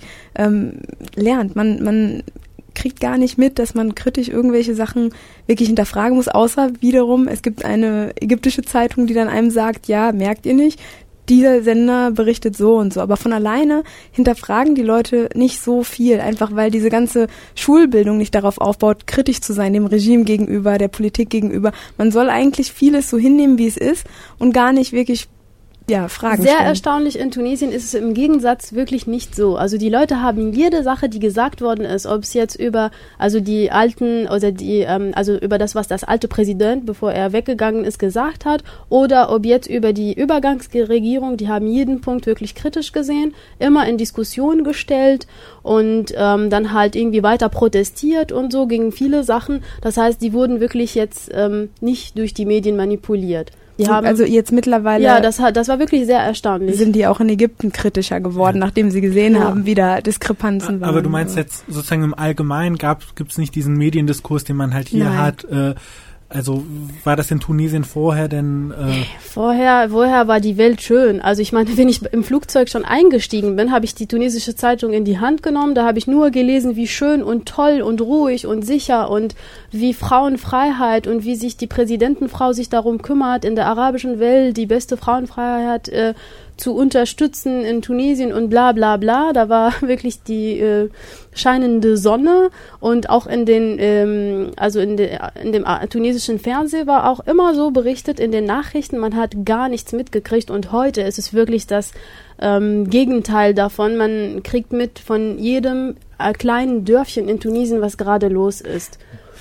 lernt. Man kriegt gar nicht mit, dass man kritisch irgendwelche Sachen wirklich hinterfragen muss, außer wiederum, es gibt eine ägyptische Zeitung, die dann einem sagt, ja, merkt ihr nicht, dieser Sender berichtet so und so. Aber von alleine hinterfragen die Leute nicht so viel, einfach weil diese ganze Schulbildung nicht darauf aufbaut, kritisch zu sein, dem Regime gegenüber, der Politik gegenüber. Man soll eigentlich vieles so hinnehmen, wie es ist und gar nicht wirklich Fragen Sehr stellen. Erstaunlich, in Tunesien ist es im Gegensatz wirklich nicht so. Also die Leute haben jede Sache, die gesagt worden ist, ob es jetzt über die alten oder über das, was das alte Präsident, bevor er weggegangen ist, gesagt hat, oder ob jetzt über die Übergangsregierung, die haben jeden Punkt wirklich kritisch gesehen, immer in Diskussion gestellt und dann halt irgendwie weiter protestiert und so gegen viele Sachen. Das heißt, die wurden wirklich jetzt nicht durch die Medien manipuliert. Also jetzt mittlerweile... Ja, das war wirklich sehr erstaunlich. Sind die auch in Ägypten kritischer geworden, nachdem sie gesehen haben, wie da Diskrepanzen waren. Aber du meinst jetzt sozusagen im Allgemeinen gibt es nicht diesen Mediendiskurs, den man halt hier hat. Also war das in Tunesien vorher denn? Vorher war die Welt schön. Also ich meine, wenn ich im Flugzeug schon eingestiegen bin, habe ich die tunesische Zeitung in die Hand genommen. Da habe ich nur gelesen, wie schön und toll und ruhig und sicher und wie Frauenfreiheit und wie sich die Präsidentenfrau sich darum kümmert, in der arabischen Welt die beste Frauenfreiheit zu unterstützen in Tunesien und bla bla bla. Da war wirklich die scheinende Sonne und auch in dem tunesischen Fernsehen war auch immer so berichtet in den Nachrichten, man hat gar nichts mitgekriegt und heute ist es wirklich das Gegenteil davon. Man kriegt mit von jedem kleinen Dörfchen in Tunesien, was gerade los ist.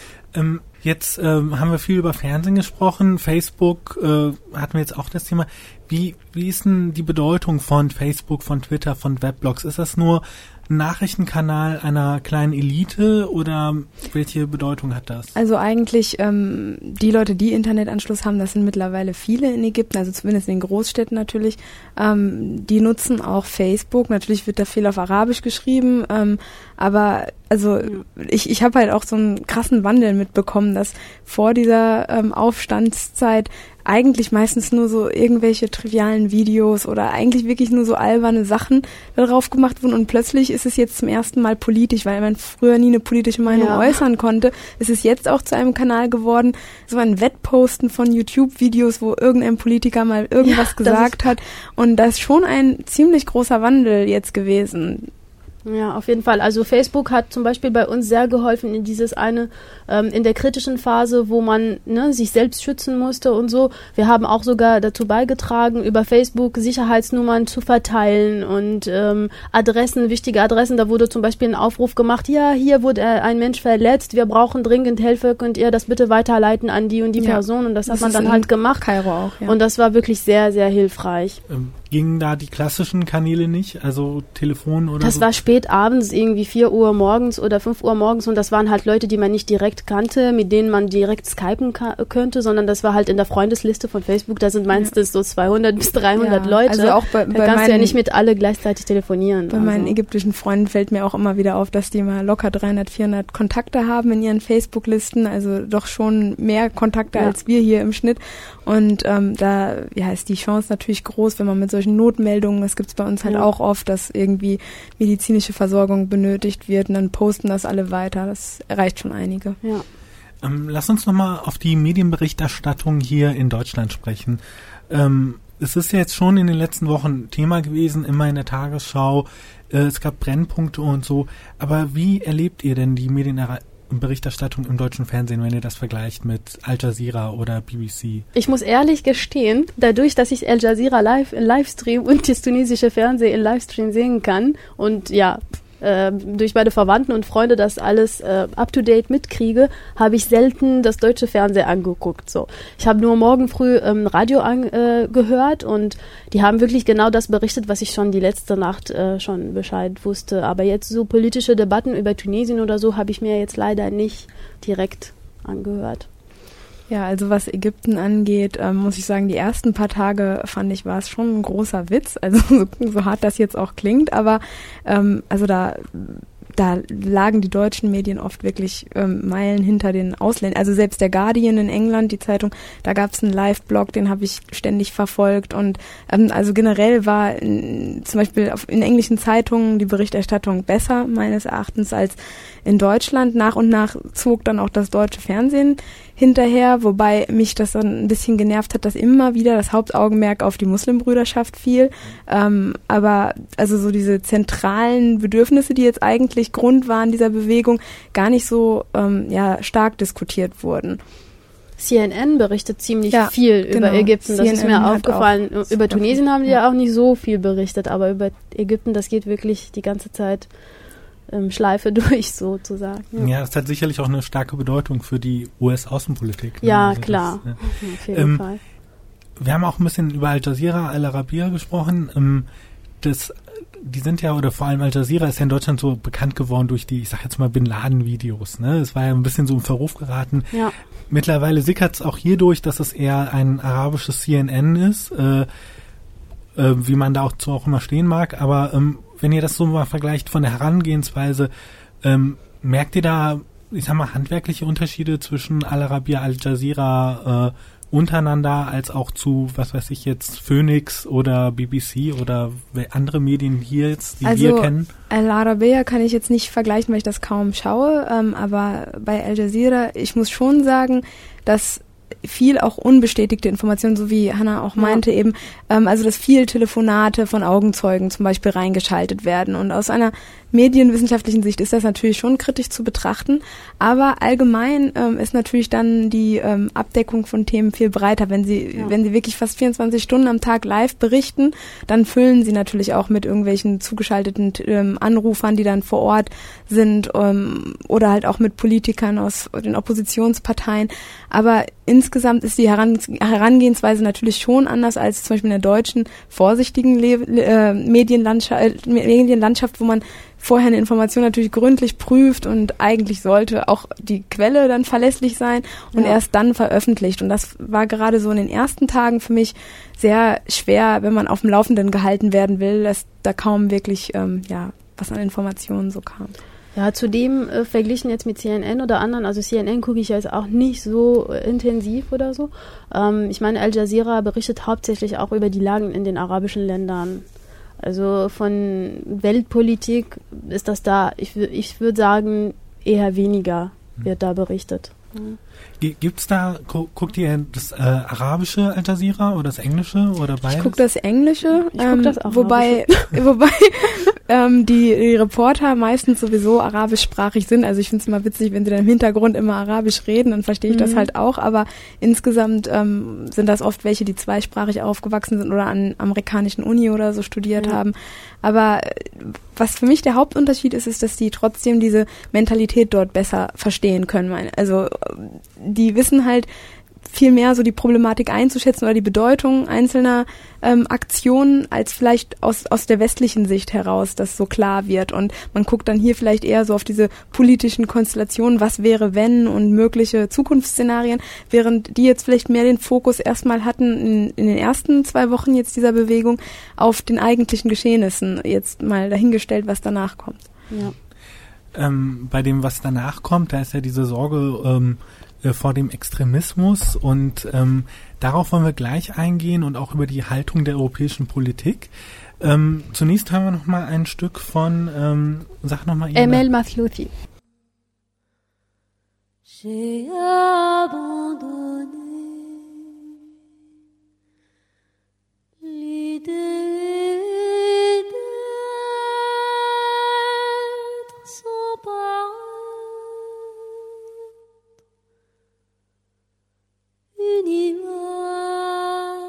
Jetzt haben wir viel über Fernsehen gesprochen, Facebook hatten wir jetzt auch das Thema. Wie ist denn die Bedeutung von Facebook, von Twitter, von Weblogs? Ist das nur ein Nachrichtenkanal einer kleinen Elite oder welche Bedeutung hat das? Also eigentlich die Leute, die Internetanschluss haben, das sind mittlerweile viele in Ägypten, also zumindest in den Großstädten natürlich. Die nutzen auch Facebook. Natürlich wird da viel auf Arabisch geschrieben, aber also ich habe halt auch so einen krassen Wandel mitbekommen, dass vor dieser Aufstandszeit eigentlich meistens nur so irgendwelche trivialen Videos oder eigentlich wirklich nur so alberne Sachen darauf gemacht wurden und plötzlich ist es jetzt zum ersten Mal politisch, weil man früher nie eine politische Meinung äußern konnte. Es ist jetzt auch zu einem Kanal geworden, so ein Wettposten von YouTube-Videos, wo irgendein Politiker mal irgendwas gesagt hat und das ist schon ein ziemlich großer Wandel jetzt gewesen. Ja, auf jeden Fall. Also Facebook hat zum Beispiel bei uns sehr geholfen in dieses in der kritischen Phase, wo man sich selbst schützen musste und so. Wir haben auch sogar dazu beigetragen, über Facebook Sicherheitsnummern zu verteilen und wichtige Adressen. Da wurde zum Beispiel ein Aufruf gemacht, ja, hier wurde ein Mensch verletzt, wir brauchen dringend Hilfe, könnt ihr das bitte weiterleiten an die und die Person? Und das hat man dann halt gemacht. Kairo auch, ja. Und das war wirklich sehr, sehr hilfreich. Gingen da die klassischen Kanäle nicht, also Telefon oder das so? War spät abends, irgendwie 4 Uhr morgens oder 5 Uhr morgens und das waren halt Leute, die man nicht direkt kannte, mit denen man direkt skypen könnte, sondern das war halt in der Freundesliste von Facebook, da sind meistens so 200 bis 300 Leute. Also auch da kannst du ja nicht mit alle gleichzeitig telefonieren. Bei meinen ägyptischen Freunden fällt mir auch immer wieder auf, dass die mal locker 300, 400 Kontakte haben in ihren Facebook-Listen, also doch schon mehr Kontakte als wir hier im Schnitt. Und da ist die Chance natürlich groß, wenn man mit solchen Notmeldungen, das gibt's bei uns halt auch oft, dass irgendwie medizinische Versorgung benötigt wird und dann posten das alle weiter. Das erreicht schon einige. Ja. Lass uns nochmal auf die Medienberichterstattung hier in Deutschland sprechen. Es ist ja jetzt schon in den letzten Wochen Thema gewesen, immer in der Tagesschau. Es gab Brennpunkte und so. Aber wie erlebt ihr denn die Medienberichterstattung im deutschen Fernsehen, wenn ihr das vergleicht mit Al Jazeera oder BBC? Ich muss ehrlich gestehen, dadurch, dass ich Al Jazeera live in Livestream und das tunesische Fernsehen in Livestream sehen kann und durch meine Verwandten und Freunde das alles up-to-date mitkriege, habe ich selten das deutsche Fernsehen angeguckt. So, ich habe nur morgen früh Radio gehört und die haben wirklich genau das berichtet, was ich schon die letzte Nacht schon Bescheid wusste. Aber jetzt so politische Debatten über Tunesien oder so habe ich mir jetzt leider nicht direkt angehört. Ja, also was Ägypten angeht, muss ich sagen, die ersten paar Tage war es schon ein großer Witz, also so hart das jetzt auch klingt, aber also da lagen die deutschen Medien oft wirklich Meilen hinter den Ausländern. Also selbst der Guardian in England, die Zeitung, da gab es einen Live-Blog, den habe ich ständig verfolgt und also generell war zum Beispiel in englischen Zeitungen die Berichterstattung besser, meines Erachtens, als in Deutschland. Nach und nach zog dann auch das deutsche Fernsehen hinterher, wobei mich das dann ein bisschen genervt hat, dass immer wieder das Hauptaugenmerk auf die Muslimbrüderschaft fiel. Aber also so diese zentralen Bedürfnisse, die jetzt eigentlich Grund waren dieser Bewegung, gar nicht so stark diskutiert wurden. CNN berichtet ziemlich viel über Ägypten, das ist mir aufgefallen. Über Tunesien haben die ja auch nicht so viel berichtet, aber über Ägypten, das geht wirklich die ganze Zeit Schleife durch, sozusagen. Ja, das hat sicherlich auch eine starke Bedeutung für die US-Außenpolitik. Ja, also klar. Auf jeden Fall. Wir haben auch ein bisschen über Al Jazeera, Al Arabiya gesprochen. Die sind ja, oder vor allem Al Jazeera ist ja in Deutschland so bekannt geworden durch die, ich sag jetzt mal, Bin Laden-Videos. Ne? Es war ja ein bisschen so im Verruf geraten. Ja. Mittlerweile sickert es auch hier durch, dass es eher ein arabisches CNN ist, wie man da auch immer stehen mag. Aber wenn ihr das so mal vergleicht von der Herangehensweise, merkt ihr da, ich sag mal, handwerkliche Unterschiede zwischen Al Arabiya, Al Jazeera untereinander, als auch zu, was weiß ich jetzt, Phoenix oder BBC oder andere Medien hier jetzt, die wir kennen? Al Arabiya kann ich jetzt nicht vergleichen, weil ich das kaum schaue, aber bei Al Jazeera, ich muss schon sagen, dass viel auch unbestätigte Informationen, so wie Hannah auch meinte eben, also dass viel Telefonate von Augenzeugen zum Beispiel reingeschaltet werden und aus einer medienwissenschaftlichen Sicht ist das natürlich schon kritisch zu betrachten, aber allgemein ist natürlich dann die Abdeckung von Themen viel breiter. Wenn sie wirklich fast 24 Stunden am Tag live berichten, dann füllen sie natürlich auch mit irgendwelchen zugeschalteten Anrufern, die dann vor Ort sind oder halt auch mit Politikern aus den Oppositionsparteien. Aber insgesamt ist die Herangehensweise natürlich schon anders als zum Beispiel in der deutschen vorsichtigen Medienlandschaft, wo man vorher eine Information natürlich gründlich prüft und eigentlich sollte auch die Quelle dann verlässlich sein und erst dann veröffentlicht. Und das war gerade so in den ersten Tagen für mich sehr schwer, wenn man auf dem Laufenden gehalten werden will, dass da kaum wirklich was an Informationen so kam. Ja, zudem verglichen jetzt mit CNN oder anderen, also CNN gucke ich jetzt auch nicht so intensiv oder so. Ich meine, Al Jazeera berichtet hauptsächlich auch über die Lagen in den arabischen Ländern. Also von Weltpolitik ist das da, ich würde sagen, eher weniger wird da berichtet. Gibt's da, guckt ihr das arabische Al Jazeera oder das englische oder beides? Ich gucke das Englische, ich guck das Arabische. wobei die Reporter meistens sowieso arabischsprachig sind. Also ich finde es immer witzig, wenn sie dann im Hintergrund immer arabisch reden, dann verstehe ich das halt auch. Aber insgesamt sind das oft welche, die zweisprachig aufgewachsen sind oder an amerikanischen Uni oder so studiert haben. Aber was für mich der Hauptunterschied ist, dass die trotzdem diese Mentalität dort besser verstehen können. Also die wissen halt viel mehr so die Problematik einzuschätzen oder die Bedeutung einzelner Aktionen, als vielleicht aus der westlichen Sicht heraus das so klar wird. Und man guckt dann hier vielleicht eher so auf diese politischen Konstellationen, was wäre wenn und mögliche Zukunftsszenarien, während die jetzt vielleicht mehr den Fokus erstmal hatten in den ersten 2 Wochen jetzt dieser Bewegung auf den eigentlichen Geschehnissen, jetzt mal dahingestellt, was danach kommt. Ja. Bei dem, was danach kommt, da ist ja diese Sorge vor dem Extremismus und darauf wollen wir gleich eingehen und auch über die Haltung der europäischen Politik. Zunächst hören wir noch mal ein Stück von, sag noch mal Emel Mathlouthi. J'ai abandonné l'idée d'être sans paraître, une image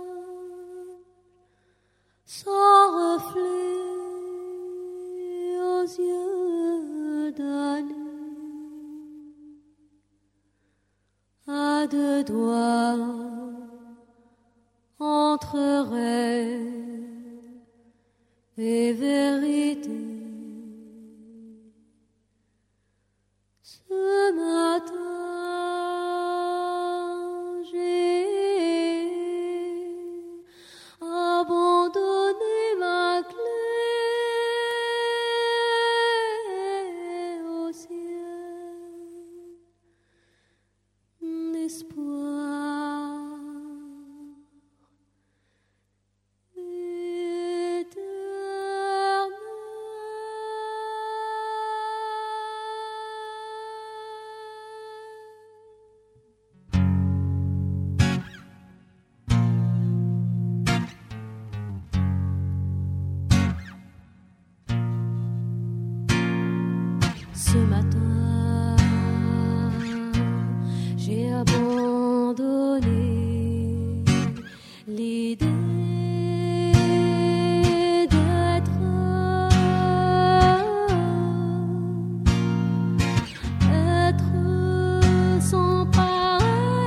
sans reflet aux yeux donnés, à 2 doigts entre rêve et vérité. Ce matin, j'ai abandonné ma clé au ciel d'espoir. Ce matin, j'ai abandonné l'idée d'être sans paraître,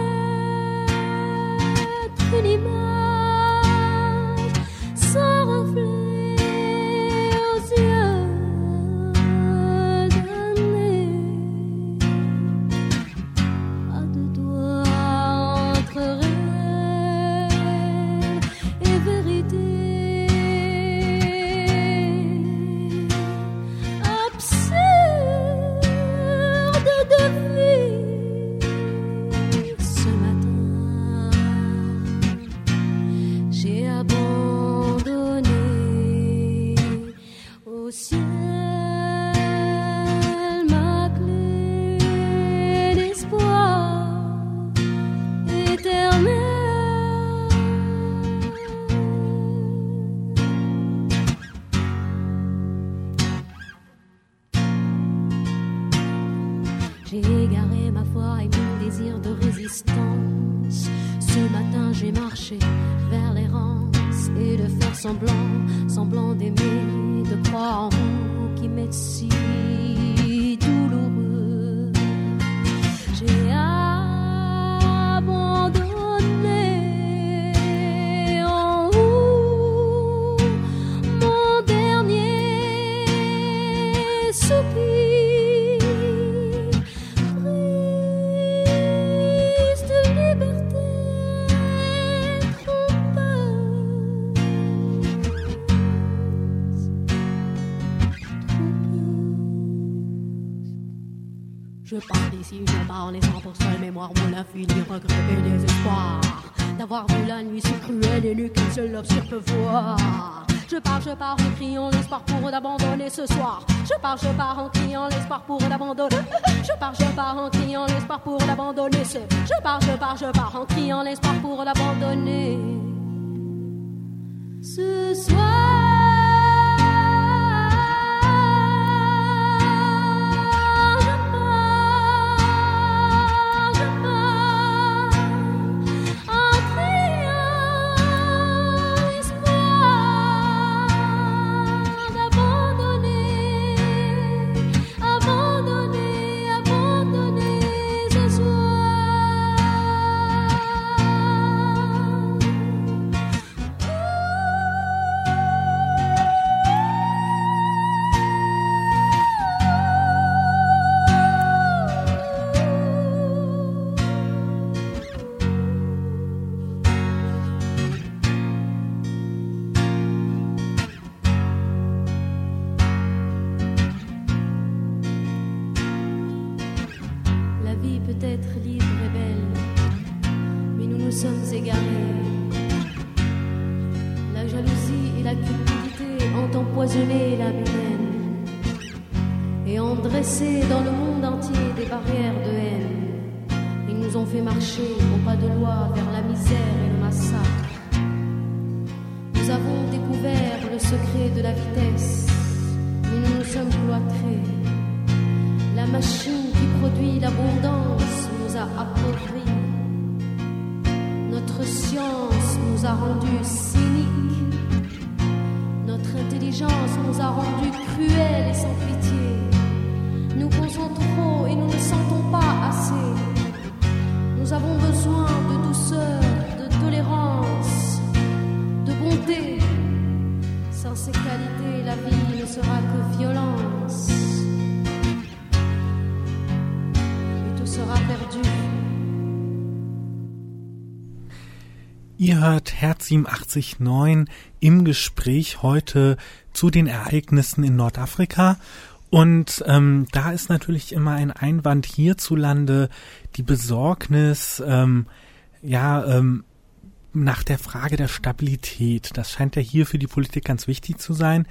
une image sans reflet aux yeux donnés, à 2 doigts entre rêve et vérité. Absurde défi. Ce matin, j'ai abandonné au ciel ma clé d'espoir éternel. J'ai égaré ma foi et mon désir de résistance. Ce matin j'ai marché vers l'errance et de faire semblant d'aimer, de croire en vous qui m'êtes si douloureux. J'ai abandonné en vous mon dernier Je pars d'ici, je pars en laissant pour seule mémoire mon infini regret et désespoir d'avoir vu la nuit si cruelle et nue qu'un seul obscur peut voir. Je pars en criant l'espoir pour d'abandonner ce soir. Je pars en criant l'espoir pour d'abandonner. Je pars en criant l'espoir pour d'abandonner ce. Je pars en criant l'espoir pour d'abandonner ce soir. Ihr hört Herz 87.9 im Gespräch heute zu den Ereignissen in Nordafrika. Und da ist natürlich immer ein Einwand hierzulande die Besorgnis, nach der Frage der Stabilität. Das scheint ja hier für die Politik ganz wichtig zu sein.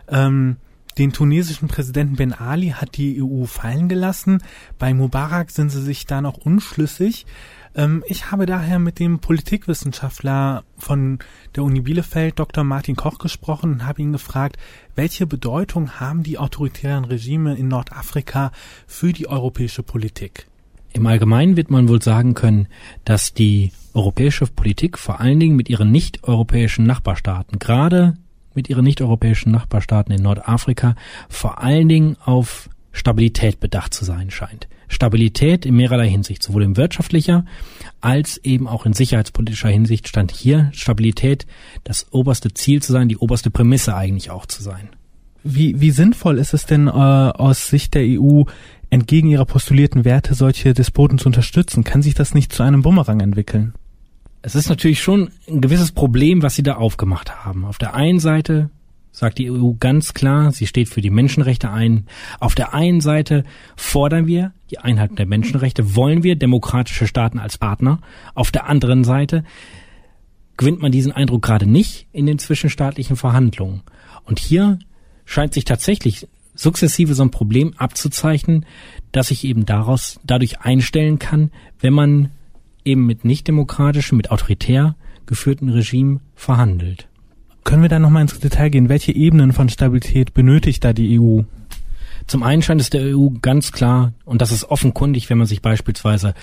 Den tunesischen Präsidenten Ben Ali hat die EU fallen gelassen. Bei Mubarak sind sie sich da noch unschlüssig. Ich habe daher mit dem Politikwissenschaftler von der Uni Bielefeld, Dr. Martin Koch, gesprochen und habe ihn gefragt, welche Bedeutung haben die autoritären Regime in Nordafrika für die europäische Politik? Im Allgemeinen wird man wohl sagen können, dass die europäische Politik vor allen Dingen mit ihren nicht-europäischen Nachbarstaaten, gerade mit ihren nicht-europäischen Nachbarstaaten in Nordafrika, vor allen Dingen auf Stabilität bedacht zu sein scheint. Stabilität in mehrerlei Hinsicht, sowohl in wirtschaftlicher als eben auch in sicherheitspolitischer Hinsicht stand hier Stabilität das oberste Ziel zu sein, die oberste Prämisse eigentlich auch zu sein. Wie sinnvoll ist es denn aus Sicht der EU, entgegen ihrer postulierten Werte solche Despoten zu unterstützen? Kann sich das nicht zu einem Bumerang entwickeln? Es ist natürlich schon ein gewisses Problem, was sie da aufgemacht haben. Auf der einen Seite sagt die EU ganz klar, sie steht für die Menschenrechte ein. Auf der einen Seite fordern wir die Einhaltung der Menschenrechte, wollen wir demokratische Staaten als Partner. Auf der anderen Seite gewinnt man diesen Eindruck gerade nicht in den zwischenstaatlichen Verhandlungen. Und hier scheint sich tatsächlich sukzessive so ein Problem abzuzeichnen, dass sich eben dadurch einstellen kann, wenn man eben mit nicht-demokratischen, mit autoritär geführten Regimen verhandelt. Können wir da nochmal ins Detail gehen? Welche Ebenen von Stabilität benötigt da die EU? Zum einen scheint es der EU ganz klar, und das ist offenkundig, wenn man sich beispielsweise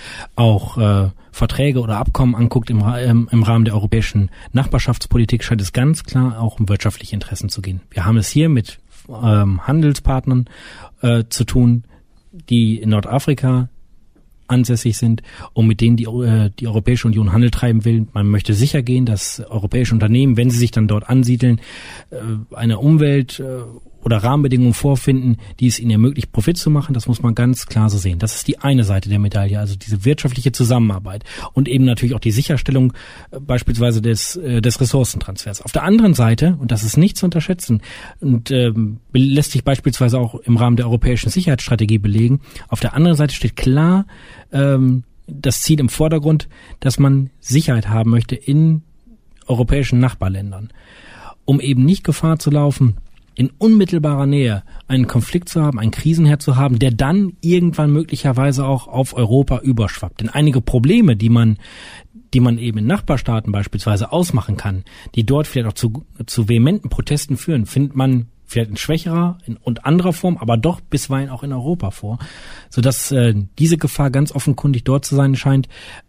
auch Verträge oder Abkommen anguckt im Rahmen der europäischen Nachbarschaftspolitik, scheint es ganz klar auch um wirtschaftliche Interessen zu gehen. Wir haben es hier mit Handelspartnern zu tun, die in Nordafrika ansässig sind und mit denen die Europäische Union Handel treiben will. Man möchte sicher gehen, dass europäische Unternehmen, wenn sie sich dann dort ansiedeln, eine Umwelt oder Rahmenbedingungen vorfinden, die es ihnen ermöglicht, Profit zu machen. Das muss man ganz klar so sehen. Das ist die eine Seite der Medaille, also diese wirtschaftliche Zusammenarbeit und eben natürlich auch die Sicherstellung beispielsweise des Ressourcentransfers. Auf der anderen Seite, und das ist nicht zu unterschätzen und lässt sich beispielsweise auch im Rahmen der europäischen Sicherheitsstrategie belegen, auf der anderen Seite steht klar das Ziel im Vordergrund, dass man Sicherheit haben möchte in europäischen Nachbarländern, um eben nicht Gefahr zu laufen, in unmittelbarer Nähe einen Konflikt zu haben, einen Krisenherd zu haben, der dann irgendwann möglicherweise auch auf Europa überschwappt. Denn einige Probleme, die man eben in Nachbarstaaten beispielsweise ausmachen kann, die dort vielleicht auch zu vehementen Protesten führen, findet man vielleicht in schwächerer und anderer Form, aber doch bisweilen auch in Europa vor, sodass diese Gefahr ganz offenkundig dort zu sein scheint,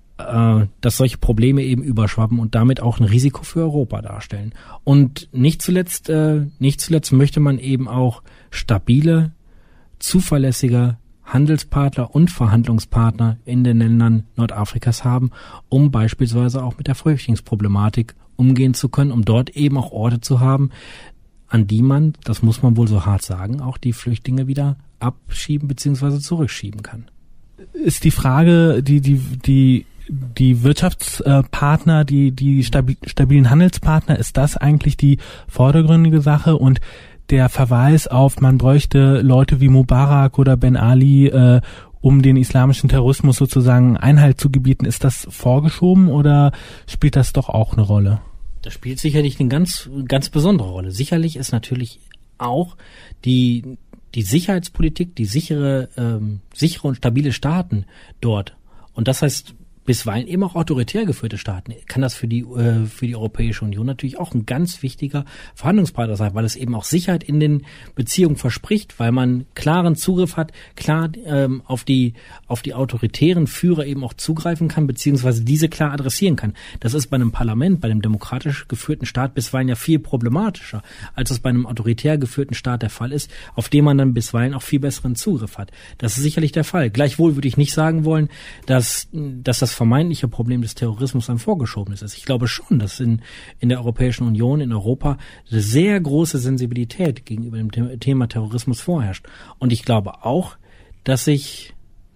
dass solche Probleme eben überschwappen und damit auch ein Risiko für Europa darstellen. Und nicht zuletzt möchte man eben auch stabile, zuverlässige Handelspartner und Verhandlungspartner in den Ländern Nordafrikas haben, um beispielsweise auch mit der Flüchtlingsproblematik umgehen zu können, um dort eben auch Orte zu haben, an die man, das muss man wohl so hart sagen, auch die Flüchtlinge wieder abschieben bzw. zurückschieben kann. Ist die Frage, die Wirtschaftspartner, die stabilen Handelspartner, ist das eigentlich die vordergründige Sache und der Verweis auf, man bräuchte Leute wie Mubarak oder Ben Ali, um den islamischen Terrorismus sozusagen Einhalt zu gebieten, ist das vorgeschoben oder spielt das doch auch eine Rolle? Das spielt sicherlich eine ganz, ganz besondere Rolle. Sicherlich ist natürlich auch die Sicherheitspolitik, die sichere und stabile Staaten dort. Und das heißt, bisweilen eben auch autoritär geführte Staaten, kann das für die Europäische Union natürlich auch ein ganz wichtiger Verhandlungspartner sein, weil es eben auch Sicherheit in den Beziehungen verspricht, weil man klaren Zugriff hat, klar auf die autoritären Führer eben auch zugreifen kann, beziehungsweise diese klar adressieren kann. Das ist bei einem Parlament, bei einem demokratisch geführten Staat bisweilen ja viel problematischer, als es bei einem autoritär geführten Staat der Fall ist, auf den man dann bisweilen auch viel besseren Zugriff hat. Das ist sicherlich der Fall. Gleichwohl würde ich nicht sagen wollen, dass das vermeintliche Problem des Terrorismus ein vorgeschobenes ist. Ich glaube schon, dass in der Europäischen Union, in Europa, eine sehr große Sensibilität gegenüber dem Thema Terrorismus vorherrscht. Und ich glaube auch, dass sich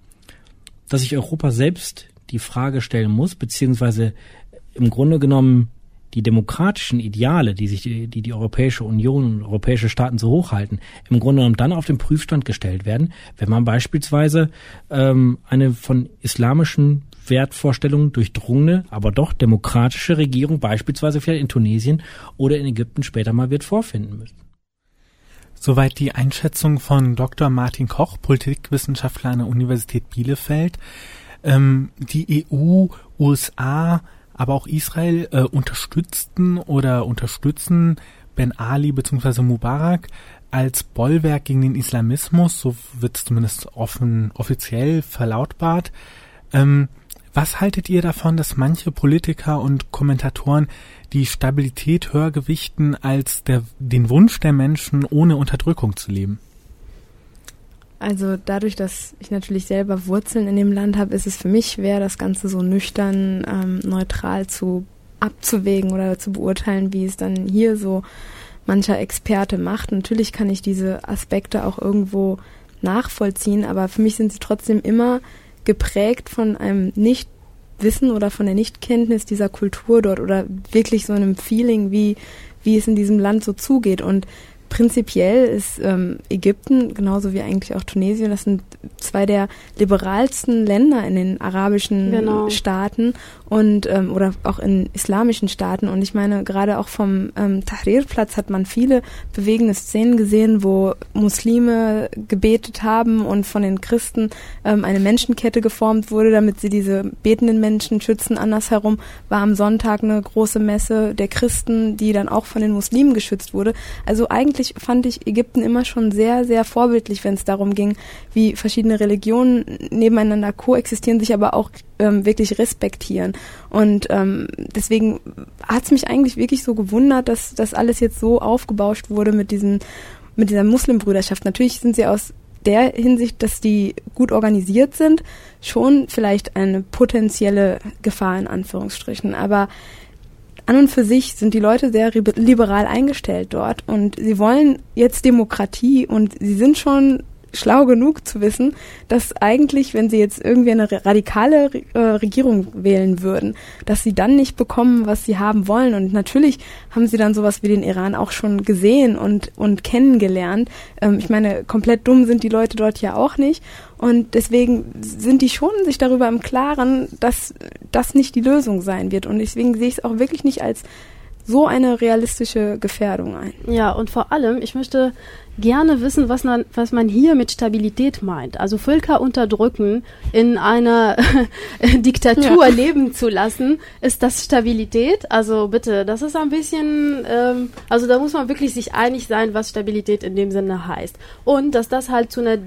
Europa selbst die Frage stellen muss, beziehungsweise im Grunde genommen die demokratischen Ideale, die Europäische Union und europäische Staaten so hochhalten, im Grunde genommen dann auf den Prüfstand gestellt werden, wenn man beispielsweise eine von islamischen Wertvorstellungen durchdrungene, aber doch demokratische Regierung beispielsweise vielleicht in Tunesien oder in Ägypten später mal wird vorfinden müssen. Soweit die Einschätzung von Dr. Martin Koch, Politikwissenschaftler an der Universität Bielefeld. Die EU, USA, aber auch Israel unterstützen Ben Ali bzw. Mubarak als Bollwerk gegen den Islamismus, so wird es zumindest offiziell verlautbart. Was haltet ihr davon, dass manche Politiker und Kommentatoren die Stabilität höher gewichten als den Wunsch der Menschen, ohne Unterdrückung zu leben? Also dadurch, dass ich natürlich selber Wurzeln in dem Land habe, ist es für mich schwer, das Ganze so nüchtern, neutral abzuwägen oder zu beurteilen, wie es dann hier so mancher Experte macht. Natürlich kann ich diese Aspekte auch irgendwo nachvollziehen, aber für mich sind sie trotzdem immer geprägt von einem Nichtwissen oder von der Nichtkenntnis dieser Kultur dort oder wirklich so einem Feeling, wie es in diesem Land so zugeht. Und prinzipiell ist Ägypten, genauso wie eigentlich auch Tunesien, das sind zwei der liberalsten Länder in den arabischen Staaten und oder auch in islamischen Staaten. Und ich meine, gerade auch vom Tahrir-Platz hat man viele bewegende Szenen gesehen, wo Muslime gebetet haben und von den Christen eine Menschenkette geformt wurde, damit sie diese betenden Menschen schützen. Andersherum war am Sonntag eine große Messe der Christen, die dann auch von den Muslimen geschützt wurde. Also eigentlich fand ich Ägypten immer schon sehr, sehr vorbildlich, wenn es darum ging, wie verschiedene Religionen nebeneinander koexistieren, sich aber auch wirklich respektieren. Und deswegen hat es mich eigentlich wirklich so gewundert, dass das alles jetzt so aufgebauscht wurde mit dieser Muslimbrüderschaft. Natürlich sind sie aus der Hinsicht, dass die gut organisiert sind, schon vielleicht eine potenzielle Gefahr in Anführungsstrichen. Aber an und für sich sind die Leute sehr liberal eingestellt dort und sie wollen jetzt Demokratie und sie sind schon schlau genug zu wissen, dass eigentlich, wenn sie jetzt irgendwie eine radikale Regierung wählen würden, dass sie dann nicht bekommen, was sie haben wollen. Und natürlich haben sie dann sowas wie den Iran auch schon gesehen und kennengelernt. Ich meine, komplett dumm sind die Leute dort ja auch nicht. Und deswegen sind die schon sich darüber im Klaren, dass das nicht die Lösung sein wird. Und deswegen sehe ich es auch wirklich nicht als so eine realistische Gefährdung ein. Ja, und vor allem, ich möchte gerne wissen, was man hier mit Stabilität meint. Also Völker unterdrücken, in einer Diktatur leben zu lassen, ist das Stabilität? Also bitte, das ist ein bisschen, also da muss man wirklich sich einig sein, was Stabilität in dem Sinne heißt. Und dass das halt zu einer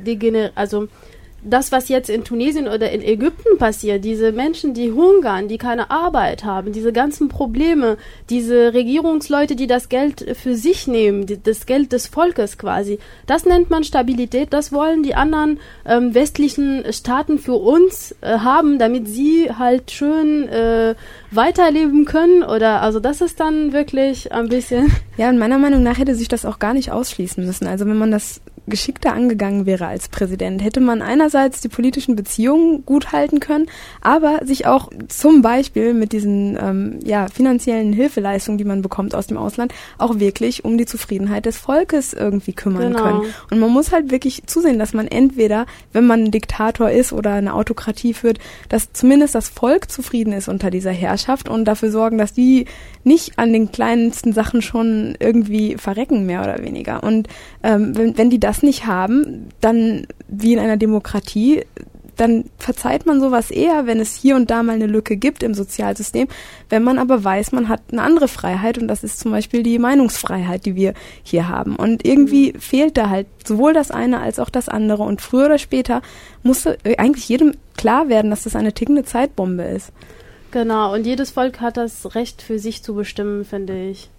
das, was jetzt in Tunesien oder in Ägypten passiert, diese Menschen, die hungern, die keine Arbeit haben, diese ganzen Probleme, diese Regierungsleute, die das Geld für sich nehmen, das Geld des Volkes quasi, das nennt man Stabilität, das wollen die anderen westlichen Staaten für uns haben, damit sie halt schön weiterleben können oder, also das ist dann wirklich ein bisschen... Ja, und meiner Meinung nach hätte sich das auch gar nicht ausschließen müssen. Also wenn man das geschickter angegangen wäre als Präsident, hätte man einerseits die politischen Beziehungen gut halten können, aber sich auch zum Beispiel mit diesen finanziellen Hilfeleistungen, die man bekommt aus dem Ausland, auch wirklich um die Zufriedenheit des Volkes irgendwie kümmern können. Und man muss halt wirklich zusehen, dass man entweder, wenn man ein Diktator ist oder eine Autokratie führt, dass zumindest das Volk zufrieden ist unter dieser Herrschaft und dafür sorgen, dass die nicht an den kleinsten Sachen schon irgendwie verrecken, mehr oder weniger. Und wenn die das nicht haben, dann wie in einer Demokratie, dann verzeiht man sowas eher, wenn es hier und da mal eine Lücke gibt im Sozialsystem, wenn man aber weiß, man hat eine andere Freiheit und das ist zum Beispiel die Meinungsfreiheit, die wir hier haben. Und irgendwie fehlt da halt sowohl das eine als auch das andere und früher oder später musste eigentlich jedem klar werden, dass das eine tickende Zeitbombe ist. Genau, und jedes Volk hat das Recht für sich zu bestimmen, finde ich.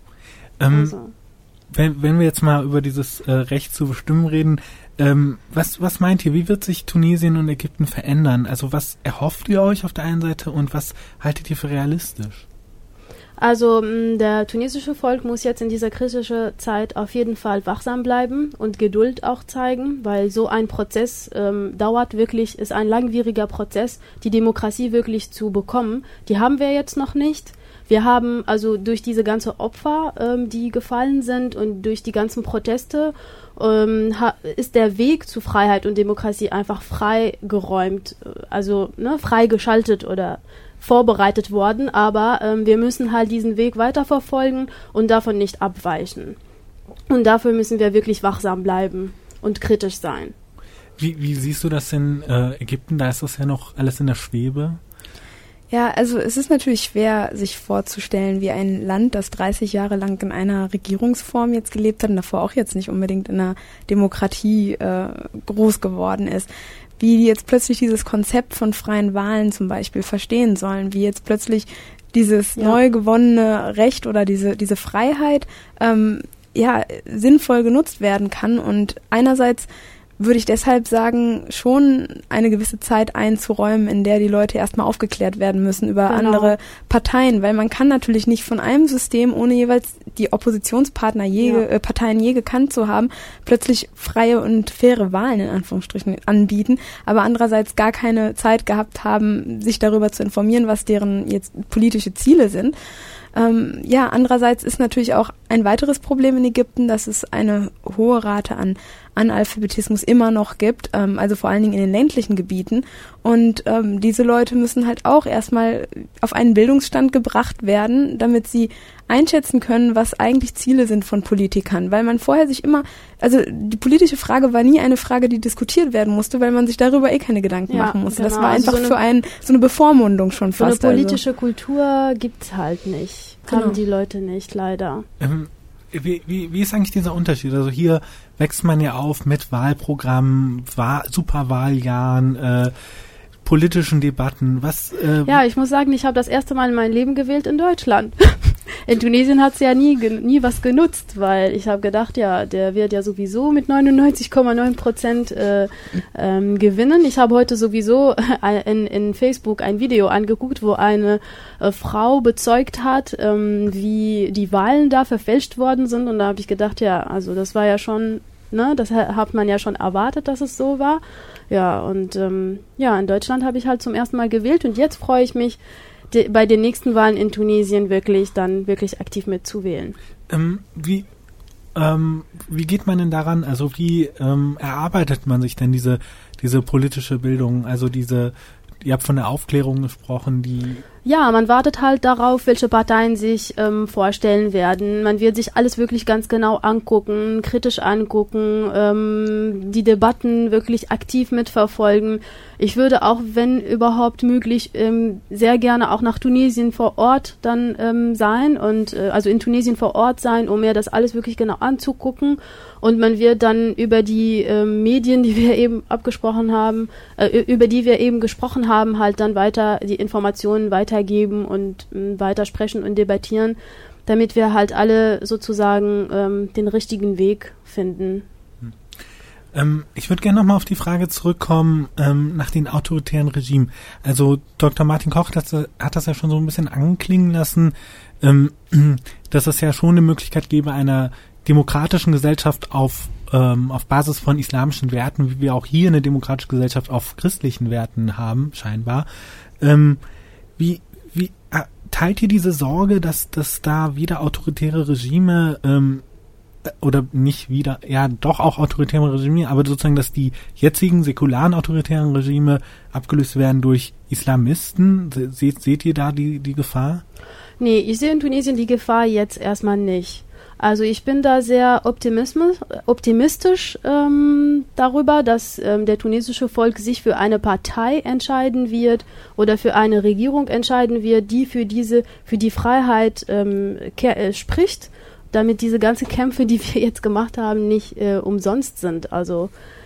Wenn wir jetzt mal über dieses Recht zu bestimmen reden, was meint ihr, wie wird sich Tunesien und Ägypten verändern? Also was erhofft ihr euch auf der einen Seite und was haltet ihr für realistisch? Also der tunesische Volk muss jetzt in dieser kritischen Zeit auf jeden Fall wachsam bleiben und Geduld auch zeigen, weil so ein Prozess dauert wirklich, ist ein langwieriger Prozess, die Demokratie wirklich zu bekommen. Die haben wir jetzt noch nicht. Wir haben also durch diese ganzen Opfer, die gefallen sind und durch die ganzen Proteste, ist der Weg zu Freiheit und Demokratie einfach freigeräumt, also freigeschaltet oder vorbereitet worden, aber wir müssen halt diesen Weg weiterverfolgen und davon nicht abweichen. Und dafür müssen wir wirklich wachsam bleiben und kritisch sein. Wie siehst du das in Ägypten? Da ist das ja noch alles in der Schwebe. Ja, also es ist natürlich schwer, sich vorzustellen, wie ein Land, das 30 Jahre lang in einer Regierungsform jetzt gelebt hat und davor auch jetzt nicht unbedingt in einer Demokratie groß geworden ist, wie die jetzt plötzlich dieses Konzept von freien Wahlen zum Beispiel verstehen sollen, wie jetzt plötzlich dieses neu gewonnene Recht oder diese Freiheit sinnvoll genutzt werden kann. Und einerseits würde ich deshalb sagen, schon eine gewisse Zeit einzuräumen, in der die Leute erstmal aufgeklärt werden müssen über andere Parteien, weil man kann natürlich nicht von einem System, ohne jeweils die Oppositionspartner Parteien je gekannt zu haben, plötzlich freie und faire Wahlen in Anführungsstrichen anbieten, aber andererseits gar keine Zeit gehabt haben, sich darüber zu informieren, was deren jetzt politische Ziele sind. Andererseits ist natürlich auch ein weiteres Problem in Ägypten, dass es eine hohe Rate an Analphabetismus immer noch gibt, also vor allen Dingen in den ländlichen Gebieten. Und diese Leute müssen halt auch erstmal auf einen Bildungsstand gebracht werden, damit sie einschätzen können, was eigentlich Ziele sind von Politikern. Weil man vorher sich immer, also die politische Frage war nie eine Frage, die diskutiert werden musste, weil man sich darüber keine Gedanken machen musste. Genau. Das war einfach so eine Bevormundung schon fast. So eine politische Kultur gibt's halt nicht. Haben die Leute nicht, leider. Wie ist eigentlich dieser Unterschied? Also hier wächst man ja auf mit Wahlprogrammen, Superwahljahren, politischen Debatten. Ich muss sagen, ich habe das erste Mal in meinem Leben gewählt in Deutschland. in Tunesien hat es ja nie was genutzt, weil ich habe gedacht, ja, der wird ja sowieso mit 99,9% gewinnen. Ich habe heute sowieso in Facebook ein Video angeguckt, wo eine Frau bezeugt hat, wie die Wahlen da verfälscht worden sind, und da habe ich gedacht, ja, also das war ja schon, ne, das hat man ja schon erwartet, dass es so war. Ja, und ja, in Deutschland habe ich halt zum ersten Mal gewählt, und jetzt freue ich mich, bei den nächsten Wahlen in Tunesien wirklich aktiv mitzuwählen. Wie geht man denn daran, also wie erarbeitet man sich denn diese politische Bildung, also ihr habt von der Aufklärung gesprochen, Ja, man wartet halt darauf, welche Parteien sich vorstellen werden. Man wird sich alles wirklich ganz genau angucken, kritisch angucken, die Debatten wirklich aktiv mitverfolgen. Ich würde auch, wenn überhaupt möglich, sehr gerne auch nach Tunesien vor Ort dann sein und also in Tunesien vor Ort sein, um mir das alles wirklich genau anzugucken. Und man wird dann über die Medien, die wir eben abgesprochen haben, über die wir eben gesprochen haben, halt dann weiter die Informationen weitergeben und weitersprechen und debattieren, damit wir halt alle sozusagen den richtigen Weg finden. Ich würde gerne nochmal auf die Frage zurückkommen nach den autoritären Regimen. Also Dr. Martin Koch hat das ja schon so ein bisschen anklingen lassen, dass es ja schon eine Möglichkeit gäbe, einer demokratischen Gesellschaft auf Basis von islamischen Werten, wie wir auch hier eine demokratische Gesellschaft auf christlichen Werten haben, scheinbar. Wie teilt ihr diese Sorge, dass da wieder autoritäre Regime oder nicht wieder, ja doch auch autoritäre Regime, aber sozusagen, dass die jetzigen säkularen autoritären Regime abgelöst werden durch Islamisten? Seht ihr da die Gefahr? Nee, ich sehe in Tunesien die Gefahr jetzt erstmal nicht. Also ich bin da sehr optimistisch darüber, dass der tunesische Volk sich für eine Partei entscheiden wird oder für eine Regierung entscheiden wird, die für die Freiheit spricht, damit diese ganzen Kämpfe, die wir jetzt gemacht haben, nicht umsonst sind. Also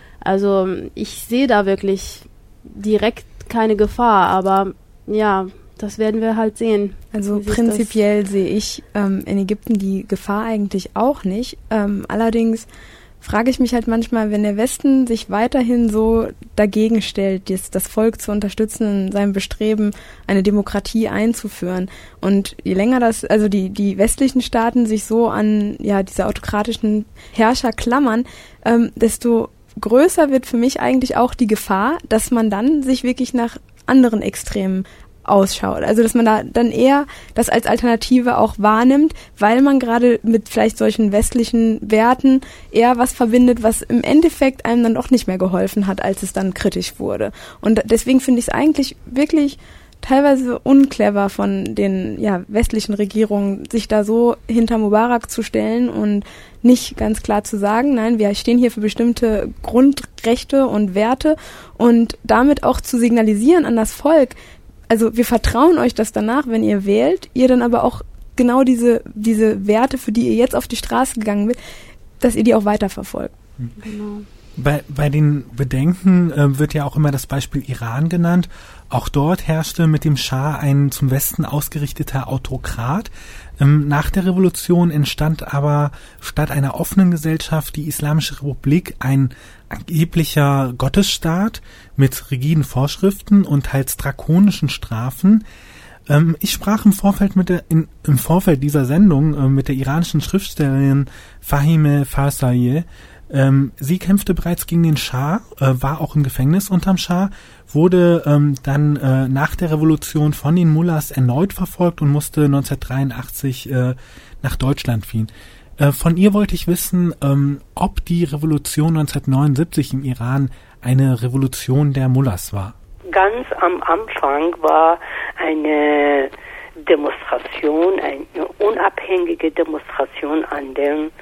ich sehe da wirklich direkt keine Gefahr, aber ja, das werden wir halt sehen. Also prinzipiell sehe ich in Ägypten die Gefahr eigentlich auch nicht. Allerdings frage ich mich halt manchmal, wenn der Westen sich weiterhin so dagegen stellt, das Volk zu unterstützen in seinem Bestreben, eine Demokratie einzuführen. Und je länger die westlichen Staaten sich so an diese autokratischen Herrscher klammern, desto größer wird für mich eigentlich auch die Gefahr, dass man dann sich wirklich nach anderen Extremen ausschaut. Also dass man da dann eher das als Alternative auch wahrnimmt, weil man gerade mit vielleicht solchen westlichen Werten eher was verbindet, was im Endeffekt einem dann doch nicht mehr geholfen hat, als es dann kritisch wurde. Und deswegen finde ich es eigentlich wirklich teilweise unclever von den westlichen Regierungen, sich da so hinter Mubarak zu stellen und nicht ganz klar zu sagen, nein, wir stehen hier für bestimmte Grundrechte und Werte und damit auch zu signalisieren an das Volk, also wir vertrauen euch das danach, wenn ihr wählt, ihr dann aber auch genau diese Werte, für die ihr jetzt auf die Straße gegangen seid, dass ihr die auch weiterverfolgt. Genau. Bei den Bedenken wird ja auch immer das Beispiel Iran genannt. Auch dort herrschte mit dem Schah ein zum Westen ausgerichteter Autokrat. Nach der Revolution entstand aber statt einer offenen Gesellschaft die Islamische Republik, ein angeblicher Gottesstaat mit rigiden Vorschriften und teils drakonischen Strafen. Ich sprach im Vorfeld dieser Sendung mit der iranischen Schriftstellerin Fahime Farsaye. Sie kämpfte bereits gegen den Schah, war auch im Gefängnis unterm Schah, wurde dann nach der Revolution von den Mullahs erneut verfolgt und musste 1983 nach Deutschland fliehen. Von ihr wollte ich wissen, ob die Revolution 1979 im Iran eine Revolution der Mullahs war. Ganz am Anfang war eine Demonstration, eine unabhängige Demonstration, an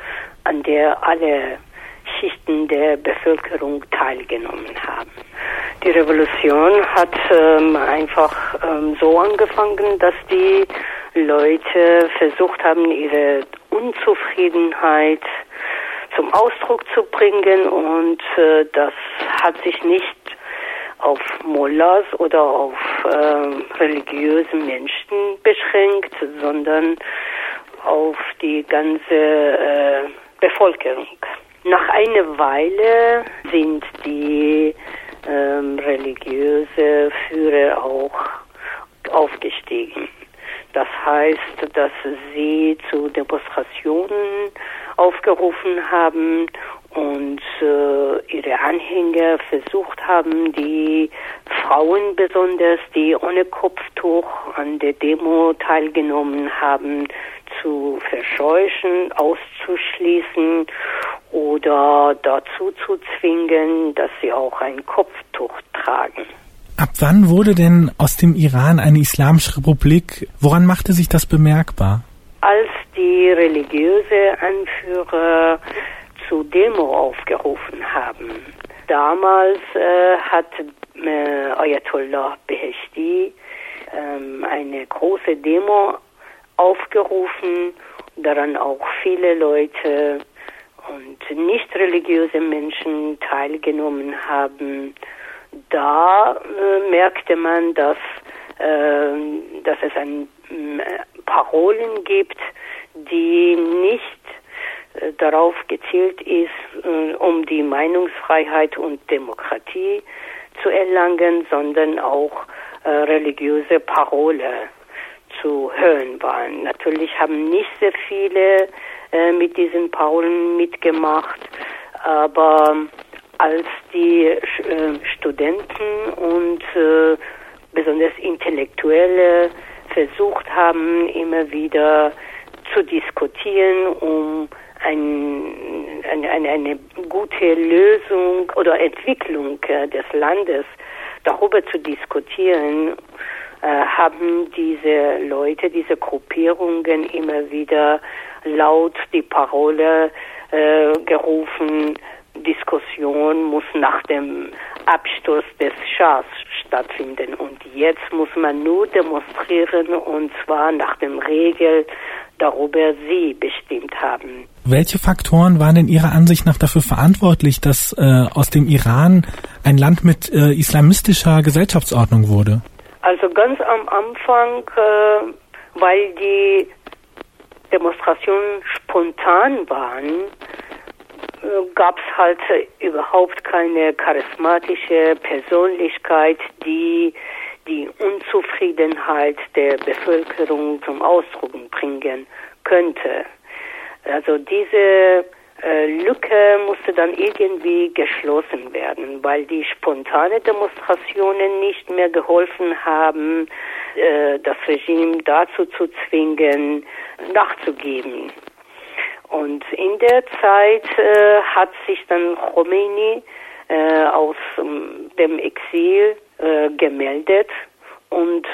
der alle Schichten der Bevölkerung teilgenommen haben. Die Revolution hat einfach so angefangen, dass die Leute versucht haben, ihre Unzufriedenheit zum Ausdruck zu bringen, und das hat sich nicht auf Mullahs oder auf religiöse Menschen beschränkt, sondern auf die ganze Bevölkerung. Nach einer Weile sind die religiöse Führer auch aufgestiegen. Das heißt, dass sie zu Demonstrationen aufgerufen haben und ihre Anhänger versucht haben, die Frauen besonders, die ohne Kopftuch an der Demo teilgenommen haben, zu verscheuchen, auszuschließen oder dazu zu zwingen, dass sie auch ein Kopftuch tragen. Ab wann wurde denn aus dem Iran eine islamische Republik? Woran machte sich das bemerkbar? Als die religiöse Anführer zu Demo aufgerufen haben. Damals hat Ayatollah Beheshti eine große Demo aufgerufen, daran auch viele Leute und nicht religiöse Menschen teilgenommen haben. Da merkte man, dass es Parolen gibt, die nicht darauf gezielt ist, um die Meinungsfreiheit und Demokratie zu erlangen, sondern auch religiöse Parole zu hören waren. Natürlich haben nicht sehr viele mit diesen Parolen mitgemacht, aber als die Studenten und besonders Intellektuelle versucht haben, immer wieder zu diskutieren, um eine gute Lösung oder Entwicklung des Landes darüber zu diskutieren, haben diese Leute, diese Gruppierungen immer wieder laut die Parole gerufen, Diskussion muss nach dem Absturz des Schahs stattfinden und jetzt muss man nur demonstrieren und zwar nach den Regeln, darüber sie bestimmt haben. Welche Faktoren waren denn Ihrer Ansicht nach dafür verantwortlich, dass aus dem Iran ein Land mit islamistischer Gesellschaftsordnung wurde? Also ganz am Anfang, weil die Demonstrationen spontan waren, gab es halt überhaupt keine charismatische Persönlichkeit, die die Unzufriedenheit der Bevölkerung zum Ausdruck bringen könnte. Also diese Lücke musste dann irgendwie geschlossen werden, weil die spontane Demonstrationen nicht mehr geholfen haben, das Regime dazu zu zwingen, nachzugeben. Und in der Zeit hat sich dann Khomeini aus dem Exil gemeldet und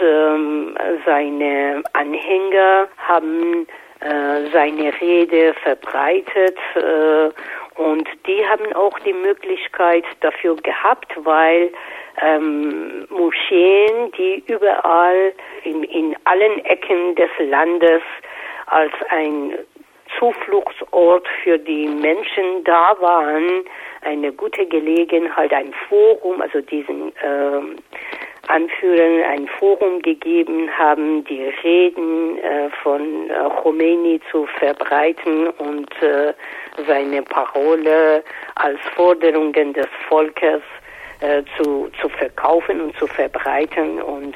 seine Anhänger haben seine Rede verbreitet und die haben auch die Möglichkeit dafür gehabt, weil Moscheen, die überall in allen Ecken des Landes als ein Zufluchtsort für die Menschen da waren, eine gute Gelegenheit, ein Forum, also diesen Anführern ein Forum gegeben haben, die Reden von Khomeini zu verbreiten und seine Parole als Forderungen des Volkes zu verkaufen und zu verbreiten und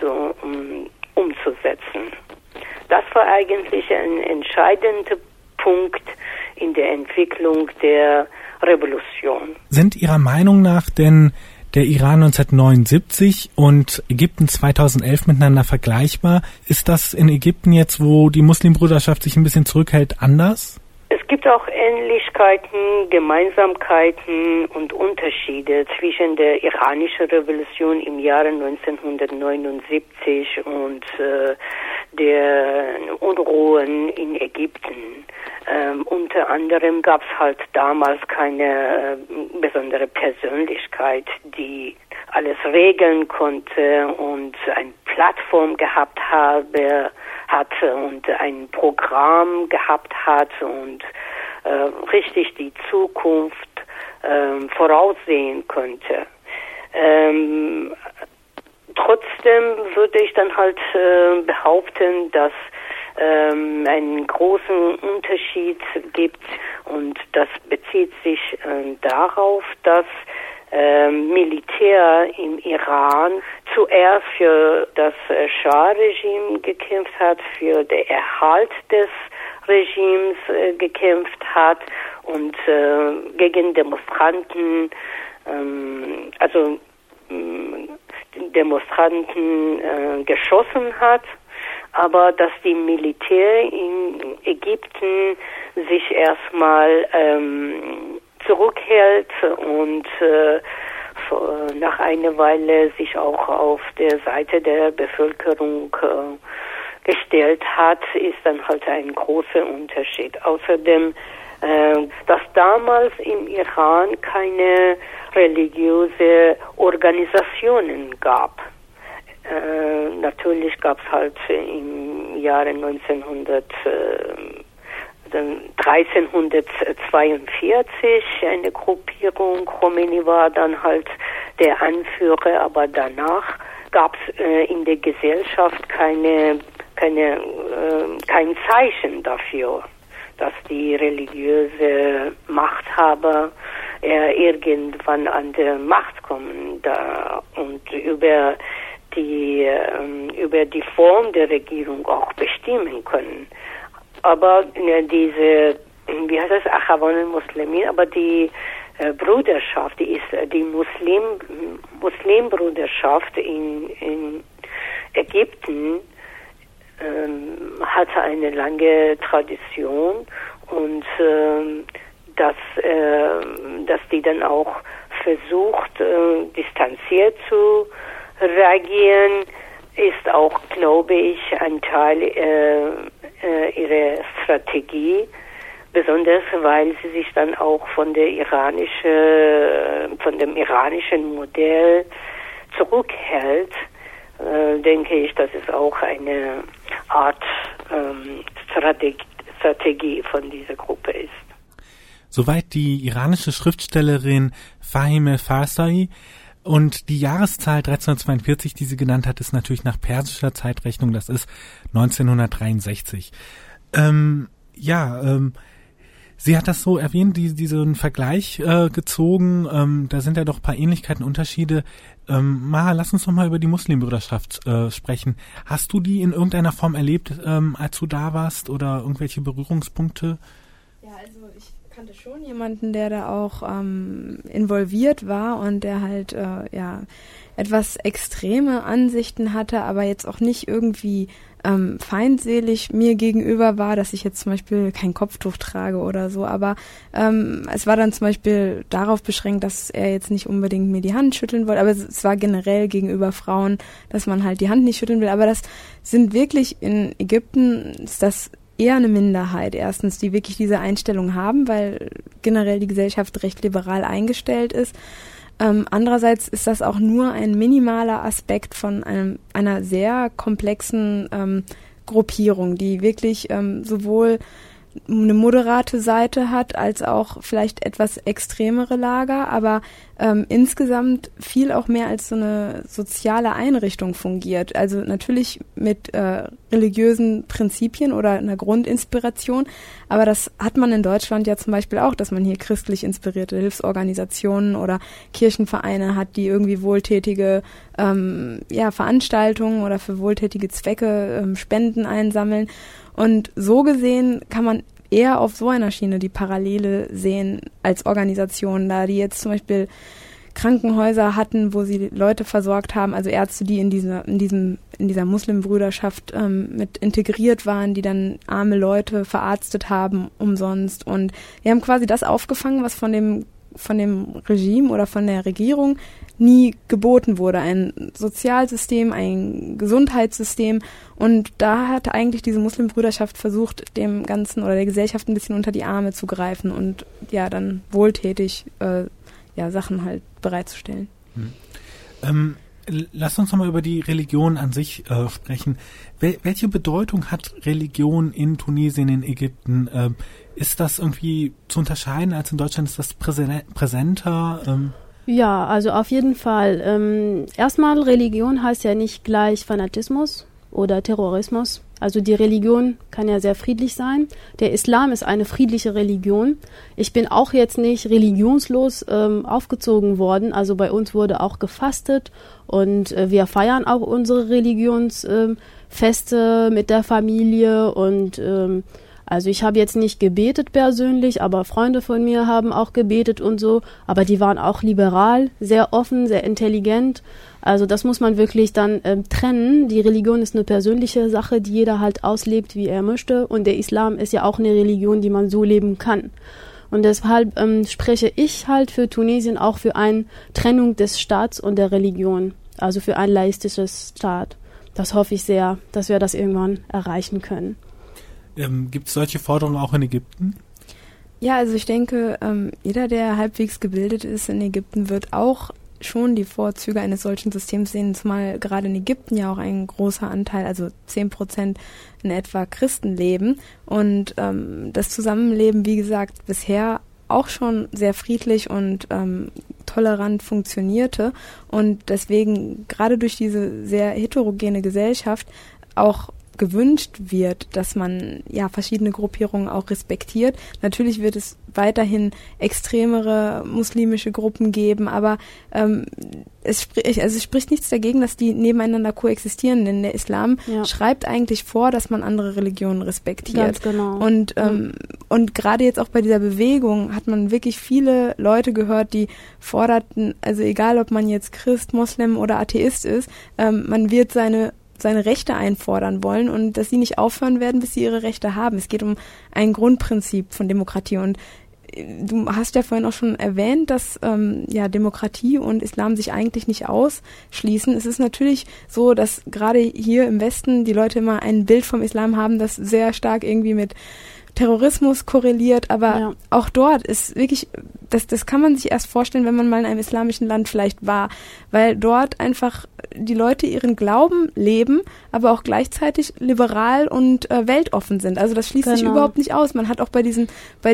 umzusetzen. Das war eigentlich ein entscheidender Punkt in der Entwicklung der Revolution. Sind Ihrer Meinung nach denn der Iran 1979 und Ägypten 2011 miteinander vergleichbar? Ist das in Ägypten jetzt, wo die Muslimbruderschaft sich ein bisschen zurückhält, anders? Es gibt auch Ähnlichkeiten, Gemeinsamkeiten und Unterschiede zwischen der iranischen Revolution im Jahre 1979 und der Unruhen in Ägypten. Unter anderem gab es halt damals keine besondere Persönlichkeit, die alles regeln konnte und eine Plattform gehabt hatte und ein Programm gehabt hat und richtig die Zukunft voraussehen könnte. Trotzdem würde ich dann halt behaupten, dass einen großen Unterschied gibt, und das bezieht sich darauf, dass Militär im Iran zuerst für das Schah-Regime gekämpft hat, für den Erhalt des Regimes gekämpft hat und gegen Demonstranten, geschossen hat, aber dass die Militär in Ägypten sich erstmal zurückhält und nach einer Weile sich auch auf der Seite der Bevölkerung gestellt hat, ist dann halt ein großer Unterschied. Außerdem, dass damals im Iran keine religiöse Organisationen gab. Natürlich gab es halt im Jahre 1342 eine Gruppierung. Khomeini war dann halt der Anführer, aber danach gab es in der Gesellschaft kein Zeichen dafür, dass die religiöse Machthaber irgendwann an der Macht kommen und über die Form der Regierung auch bestimmen können. Aber diese, wie heißt das, Achawan al-Muslimin, aber die Bruderschaft, die Muslimbruderschaft in Ägypten hatte eine lange Tradition, und dass die dann auch versucht, distanziert zu reagieren, ist auch, glaube ich, ein Teil ihrer Strategie, besonders weil sie sich dann auch von dem iranischen Modell zurückhält. Denke ich, dass es auch eine Art Strategie von dieser Gruppe ist. Soweit die iranische Schriftstellerin Fahime Farsahi. Und die Jahreszahl 1342, die sie genannt hat, ist natürlich nach persischer Zeitrechnung, das ist 1963. Sie hat das so erwähnt, diesen Vergleich gezogen, da sind ja doch ein paar Ähnlichkeiten, Unterschiede. Maha, lass uns doch mal über die Muslimbrüderschaft sprechen. Hast du die in irgendeiner Form erlebt, als du da warst, oder irgendwelche Berührungspunkte? Ja, also ich kannte schon jemanden, der da auch involviert war und der halt etwas extreme Ansichten hatte, aber jetzt auch nicht irgendwie feindselig mir gegenüber war, dass ich jetzt zum Beispiel kein Kopftuch trage oder so, aber es war dann zum Beispiel darauf beschränkt, dass er jetzt nicht unbedingt mir die Hand schütteln wollte, aber es war generell gegenüber Frauen, dass man halt die Hand nicht schütteln will, aber das sind wirklich in Ägypten, ist das eher eine Minderheit, erstens, die wirklich diese Einstellung haben, weil generell die Gesellschaft recht liberal eingestellt ist. Andererseits ist das auch nur ein minimaler Aspekt von einer sehr komplexen Gruppierung, die wirklich sowohl eine moderate Seite hat, als auch vielleicht etwas extremere Lager, aber insgesamt viel auch mehr als so eine soziale Einrichtung fungiert. Also natürlich mit religiösen Prinzipien oder einer Grundinspiration, aber das hat man in Deutschland ja zum Beispiel auch, dass man hier christlich inspirierte Hilfsorganisationen oder Kirchenvereine hat, die irgendwie wohltätige Veranstaltungen oder für wohltätige Zwecke Spenden einsammeln. Und so gesehen kann man eher auf so einer Schiene die Parallele sehen als Organisation, da die jetzt zum Beispiel Krankenhäuser hatten, wo sie Leute versorgt haben, also Ärzte, die in dieser Muslimbrüderschaft mit integriert waren, die dann arme Leute verarztet haben umsonst. Und wir haben quasi das aufgefangen, was von dem Regime oder von der Regierung nie geboten wurde. Ein Sozialsystem, ein Gesundheitssystem. Und da hat eigentlich diese Muslimbrüderschaft versucht, dem Ganzen oder der Gesellschaft ein bisschen unter die Arme zu greifen und ja dann wohltätig Sachen halt bereitzustellen. Lass uns nochmal über die Religion an sich sprechen. Welche Bedeutung hat Religion in Tunesien, in Ägypten? Ist das irgendwie zu unterscheiden als in Deutschland? Ist das präsenter? Ja, also auf jeden Fall. Erstmal, Religion heißt ja nicht gleich Fanatismus. oder Terrorismus. Also die Religion kann ja sehr friedlich sein. Der Islam ist eine friedliche Religion. Ich bin auch jetzt nicht religionslos aufgezogen worden. Also bei uns wurde auch gefastet und wir feiern auch unsere Religionsfeste mit der Familie und also ich habe jetzt nicht gebetet persönlich, aber Freunde von mir haben auch gebetet und so. Aber die waren auch liberal, sehr offen, sehr intelligent. Also das muss man wirklich dann trennen. Die Religion ist eine persönliche Sache, die jeder halt auslebt, wie er möchte. Und der Islam ist ja auch eine Religion, die man so leben kann. Und deshalb spreche ich halt für Tunesien auch für eine Trennung des Staats und der Religion. Also für ein laistisches Staat. Das hoffe ich sehr, dass wir das irgendwann erreichen können. Gibt es solche Forderungen auch in Ägypten? Ja, also ich denke, jeder, der halbwegs gebildet ist in Ägypten, wird auch schon die Vorzüge eines solchen Systems sehen, zumal gerade in Ägypten ja auch ein großer Anteil, also 10% in etwa Christen leben und das Zusammenleben, wie gesagt, bisher auch schon sehr friedlich und tolerant funktionierte und deswegen gerade durch diese sehr heterogene Gesellschaft auch gewünscht wird, dass man ja verschiedene Gruppierungen auch respektiert. Natürlich wird es weiterhin extremere muslimische Gruppen geben, aber es spricht nichts dagegen, dass die nebeneinander koexistieren, denn der Islam schreibt eigentlich vor, dass man andere Religionen respektiert. Ganz genau. Und gerade jetzt auch bei dieser Bewegung hat man wirklich viele Leute gehört, die forderten, also egal ob man jetzt Christ, Moslem oder Atheist ist, man wird seine Rechte einfordern wollen und dass sie nicht aufhören werden, bis sie ihre Rechte haben. Es geht um ein Grundprinzip von Demokratie und du hast ja vorhin auch schon erwähnt, dass Demokratie und Islam sich eigentlich nicht ausschließen. Es ist natürlich so, dass gerade hier im Westen die Leute immer ein Bild vom Islam haben, das sehr stark irgendwie mit Terrorismus korreliert, aber auch dort ist wirklich, das kann man sich erst vorstellen, wenn man mal in einem islamischen Land vielleicht war, weil dort einfach die Leute ihren Glauben leben, aber auch gleichzeitig liberal und weltoffen sind. Also das schließt sich überhaupt nicht aus. Man hat auch bei diesen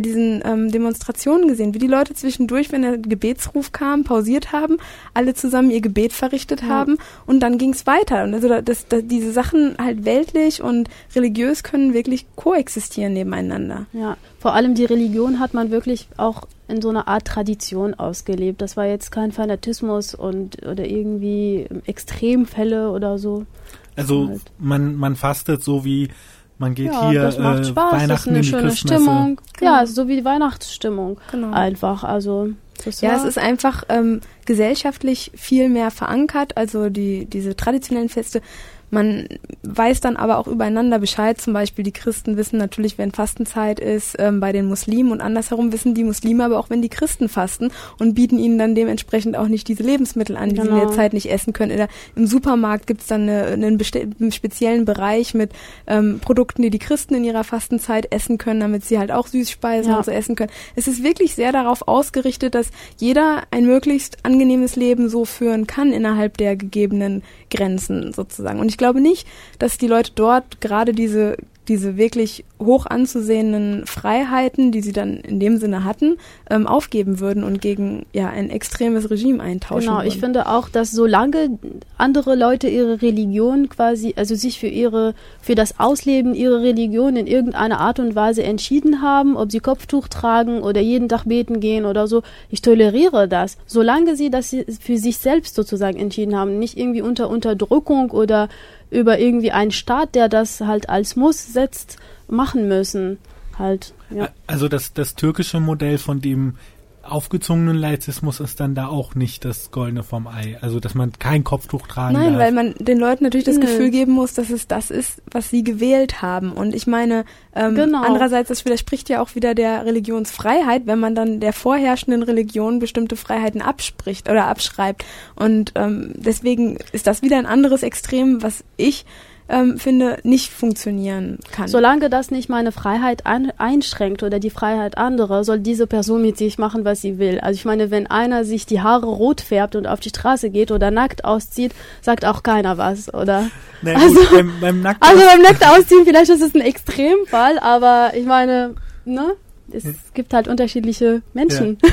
Demonstrationen gesehen, wie die Leute zwischendurch, wenn der Gebetsruf kam, pausiert haben, alle zusammen ihr Gebet verrichtet haben und dann ging es weiter. Und also diese Sachen halt weltlich und religiös können wirklich koexistieren nebeneinander. Ja, vor allem die Religion hat man wirklich auch in so einer Art Tradition ausgelebt. Das war jetzt kein Fanatismus oder irgendwie Extremfälle oder so. Also halt. man fastet so wie man geht hier das macht Spaß, Weihnachten das ist eine in die schöne Christmesse. Stimmung. Ja, so wie Weihnachtsstimmung. Genau. Einfach, also es ist einfach gesellschaftlich viel mehr verankert, also diese traditionellen Feste. Man weiß dann aber auch übereinander Bescheid, zum Beispiel die Christen wissen natürlich, wenn Fastenzeit ist, bei den Muslimen und andersherum wissen die Muslime aber auch, wenn die Christen fasten und bieten ihnen dann dementsprechend auch nicht diese Lebensmittel an, die sie in der Zeit nicht essen können. Im Supermarkt gibt es dann einen speziellen Bereich mit Produkten, die Christen in ihrer Fastenzeit essen können, damit sie halt auch Süßspeisen und so essen können. Es ist wirklich sehr darauf ausgerichtet, dass jeder ein möglichst angenehmes Leben so führen kann innerhalb der gegebenen Grenzen sozusagen. Und ich glaube nicht, dass die Leute dort gerade diese wirklich hoch anzusehenden Freiheiten, die sie dann in dem Sinne hatten, aufgeben würden und gegen ein extremes Regime eintauschen würden. Genau, ich finde auch, dass solange andere Leute ihre Religion quasi, also sich für das Ausleben ihrer Religion in irgendeiner Art und Weise entschieden haben, ob sie Kopftuch tragen oder jeden Tag beten gehen oder so, ich toleriere das. Solange sie das für sich selbst sozusagen entschieden haben, nicht irgendwie unter Unterdrückung oder über irgendwie einen Staat, der das halt als Muss setzt, machen müssen. Halt, ja. Also das türkische Modell von dem aufgezwungenen Laizismus ist dann da auch nicht das Goldene vom Ei. Also dass man kein Kopftuch tragen darf. Nein, weil man den Leuten natürlich das Gefühl geben muss, dass es das ist, was sie gewählt haben. Und ich meine, andererseits, das widerspricht ja auch wieder der Religionsfreiheit, wenn man dann der vorherrschenden Religion bestimmte Freiheiten abspricht oder abschreibt. Und deswegen ist das wieder ein anderes Extrem, was ich finde, nicht funktionieren kann. Solange das nicht meine Freiheit einschränkt oder die Freiheit anderer, soll diese Person mit sich machen, was sie will. Also ich meine, wenn einer sich die Haare rot färbt und auf die Straße geht oder nackt auszieht, sagt auch keiner was, oder? Nee, also beim Nackt ausziehen, vielleicht ist es ein Extremfall, aber ich meine, es gibt halt unterschiedliche Menschen.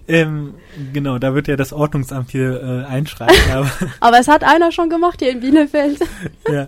Genau, da wird ja das Ordnungsamt hier einschreiten. Aber es hat einer schon gemacht hier in Bielefeld. Ja.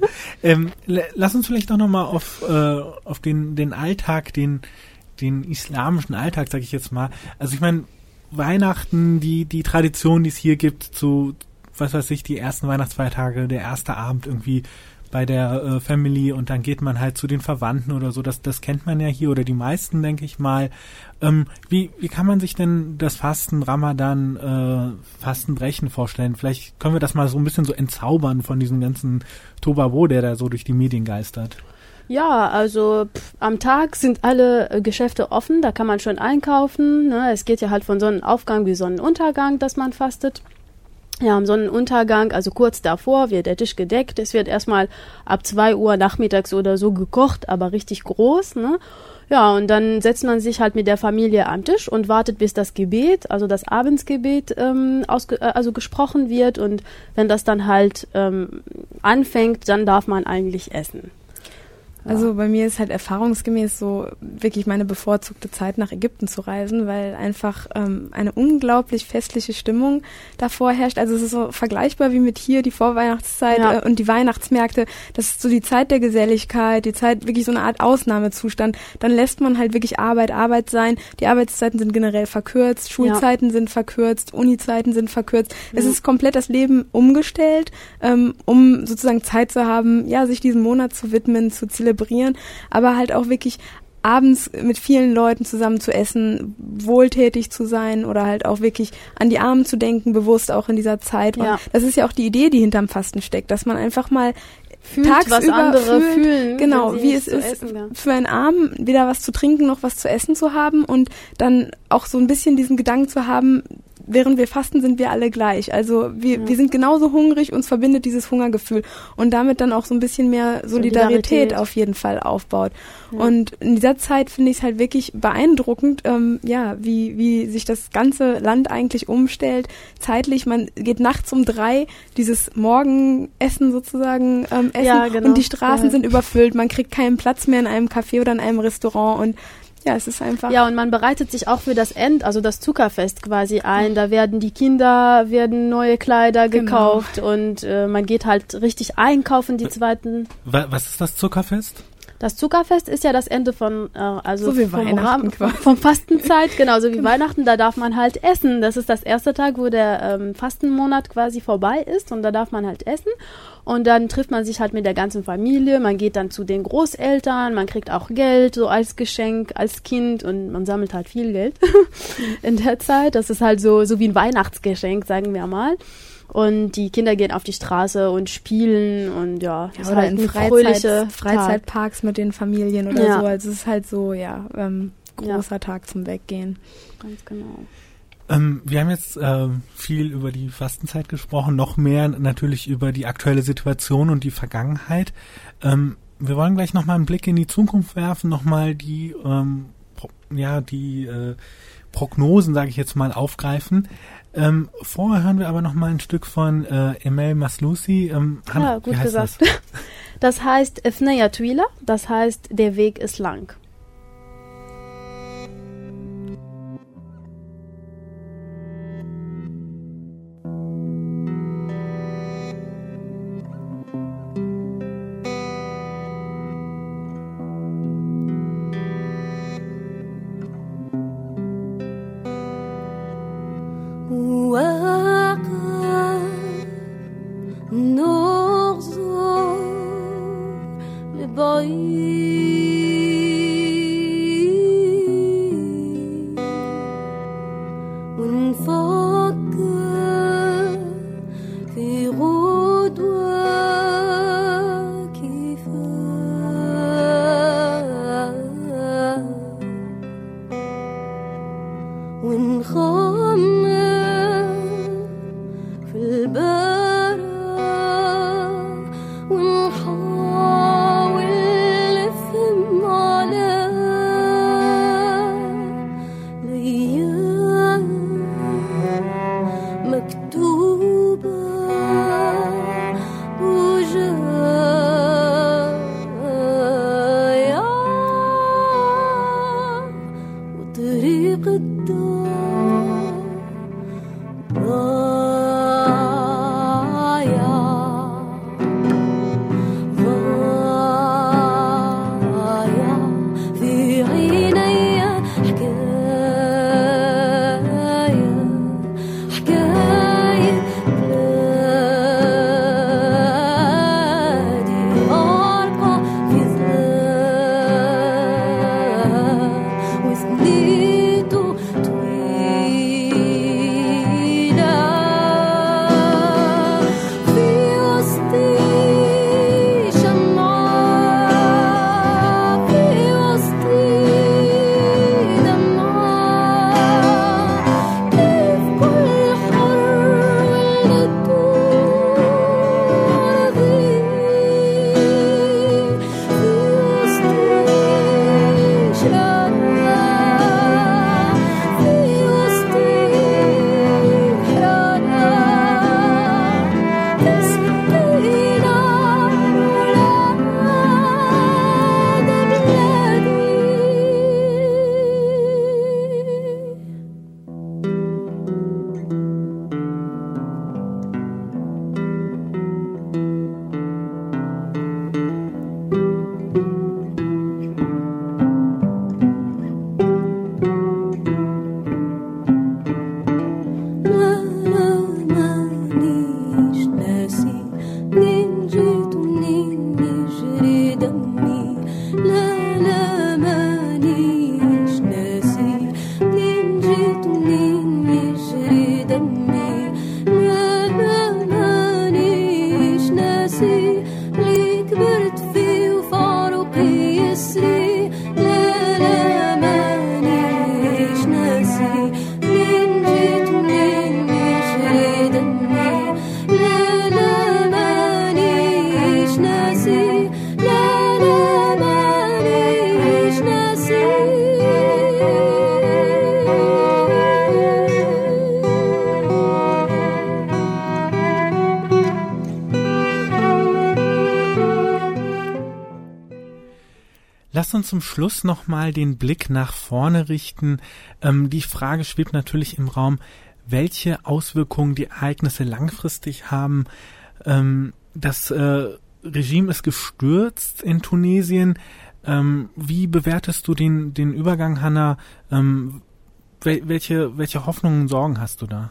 Lass uns vielleicht auch nochmal auf den Alltag, den islamischen Alltag, sage ich jetzt mal. Also ich meine, Weihnachten, die Tradition, die es hier gibt, zu, was weiß ich, die ersten Weihnachtsfeiertage, der erste Abend irgendwie bei der Family und dann geht man halt zu den Verwandten oder so, das kennt man ja hier oder die meisten, denke ich mal. Wie kann man sich denn das Fasten, Ramadan, Fastenbrechen vorstellen? Vielleicht können wir das mal so ein bisschen so entzaubern von diesem ganzen Tobabo, der da so durch die Medien geistert. Ja, also am Tag sind alle Geschäfte offen, da kann man schon einkaufen. Ne? Es geht ja halt von Sonnenaufgang bis Sonnenuntergang, dass man fastet. Ja, am Sonnenuntergang, also kurz davor, wird der Tisch gedeckt. Es wird erstmal ab 2 Uhr nachmittags oder so gekocht, aber richtig groß, ne? Ja, und dann setzt man sich halt mit der Familie am Tisch und wartet, bis das Gebet, also das Abendsgebet, gesprochen wird. Und wenn das dann halt anfängt, dann darf man eigentlich essen. Also bei mir ist halt erfahrungsgemäß so wirklich meine bevorzugte Zeit, nach Ägypten zu reisen, weil einfach eine unglaublich festliche Stimmung davor herrscht. Also es ist so vergleichbar wie mit hier die Vorweihnachtszeit und die Weihnachtsmärkte. Das ist so die Zeit der Geselligkeit, die Zeit wirklich so eine Art Ausnahmezustand. Dann lässt man halt wirklich Arbeit sein. Die Arbeitszeiten sind generell verkürzt, Schulzeiten sind verkürzt, Unizeiten sind verkürzt. Es ist komplett das Leben umgestellt, um sozusagen Zeit zu haben, ja, sich diesem Monat zu widmen, zu zelebrieren, aber halt auch wirklich abends mit vielen Leuten zusammen zu essen, wohltätig zu sein oder halt auch wirklich an die Armen zu denken, bewusst auch in dieser Zeit. Und das ist ja auch die Idee, die hinterm Fasten steckt, dass man einfach mal fühlt, was andere fühlen. Genau, wie es ist, für einen Armen weder was zu trinken noch was zu essen zu haben und dann auch so ein bisschen diesen Gedanken zu haben, während wir fasten, sind wir alle gleich. Also wir sind genauso hungrig, uns verbindet dieses Hungergefühl und damit dann auch so ein bisschen mehr Solidarität auf jeden Fall aufbaut. Ja. Und in dieser Zeit finde ich es halt wirklich beeindruckend, wie sich das ganze Land eigentlich umstellt. Zeitlich, man geht nachts um 3 dieses Morgenessen sozusagen essen, ja, genau. Und die Straßen sind überfüllt, man kriegt keinen Platz mehr in einem Café oder in einem Restaurant und ja, es ist einfach. Ja, und man bereitet sich auch für das also das Zuckerfest quasi ein. Da werden neue Kleider gekauft und man geht halt richtig einkaufen, die zweiten. Was ist das Zuckerfest? Das Zuckerfest ist ja das Ende von, so wie Weihnachten vom Fastenzeit, genauso wie Weihnachten, da darf man halt essen. Das ist das erste Tag, wo der Fastenmonat quasi vorbei ist und da darf man halt essen. Und dann trifft man sich halt mit der ganzen Familie, man geht dann zu den Großeltern, man kriegt auch Geld, so als Geschenk, als Kind und man sammelt halt viel Geld in der Zeit. Das ist halt so wie ein Weihnachtsgeschenk, sagen wir mal. Und die Kinder gehen auf die Straße und spielen und ja oder halt in Freizeitparks mit den Familien oder so. Also es ist halt so, großer Tag zum Weggehen. Ganz genau. Wir haben jetzt viel über die Fastenzeit gesprochen, noch mehr natürlich über die aktuelle Situation und die Vergangenheit. Wir wollen gleich nochmal einen Blick in die Zukunft werfen, nochmal die Prognosen, sage ich jetzt mal, aufgreifen. Vorher hören wir aber noch mal ein Stück von Emel Maslousi. Ja, gut gesagt. Das heißt Efneya Twila, das heißt der Weg ist lang. Lass uns zum Schluss nochmal den Blick nach vorne richten. Die Frage schwebt natürlich im Raum, welche Auswirkungen die Ereignisse langfristig haben. Das Regime ist gestürzt in Tunesien. Wie bewertest du den Übergang, Hanna? Welche Hoffnungen und Sorgen hast du da?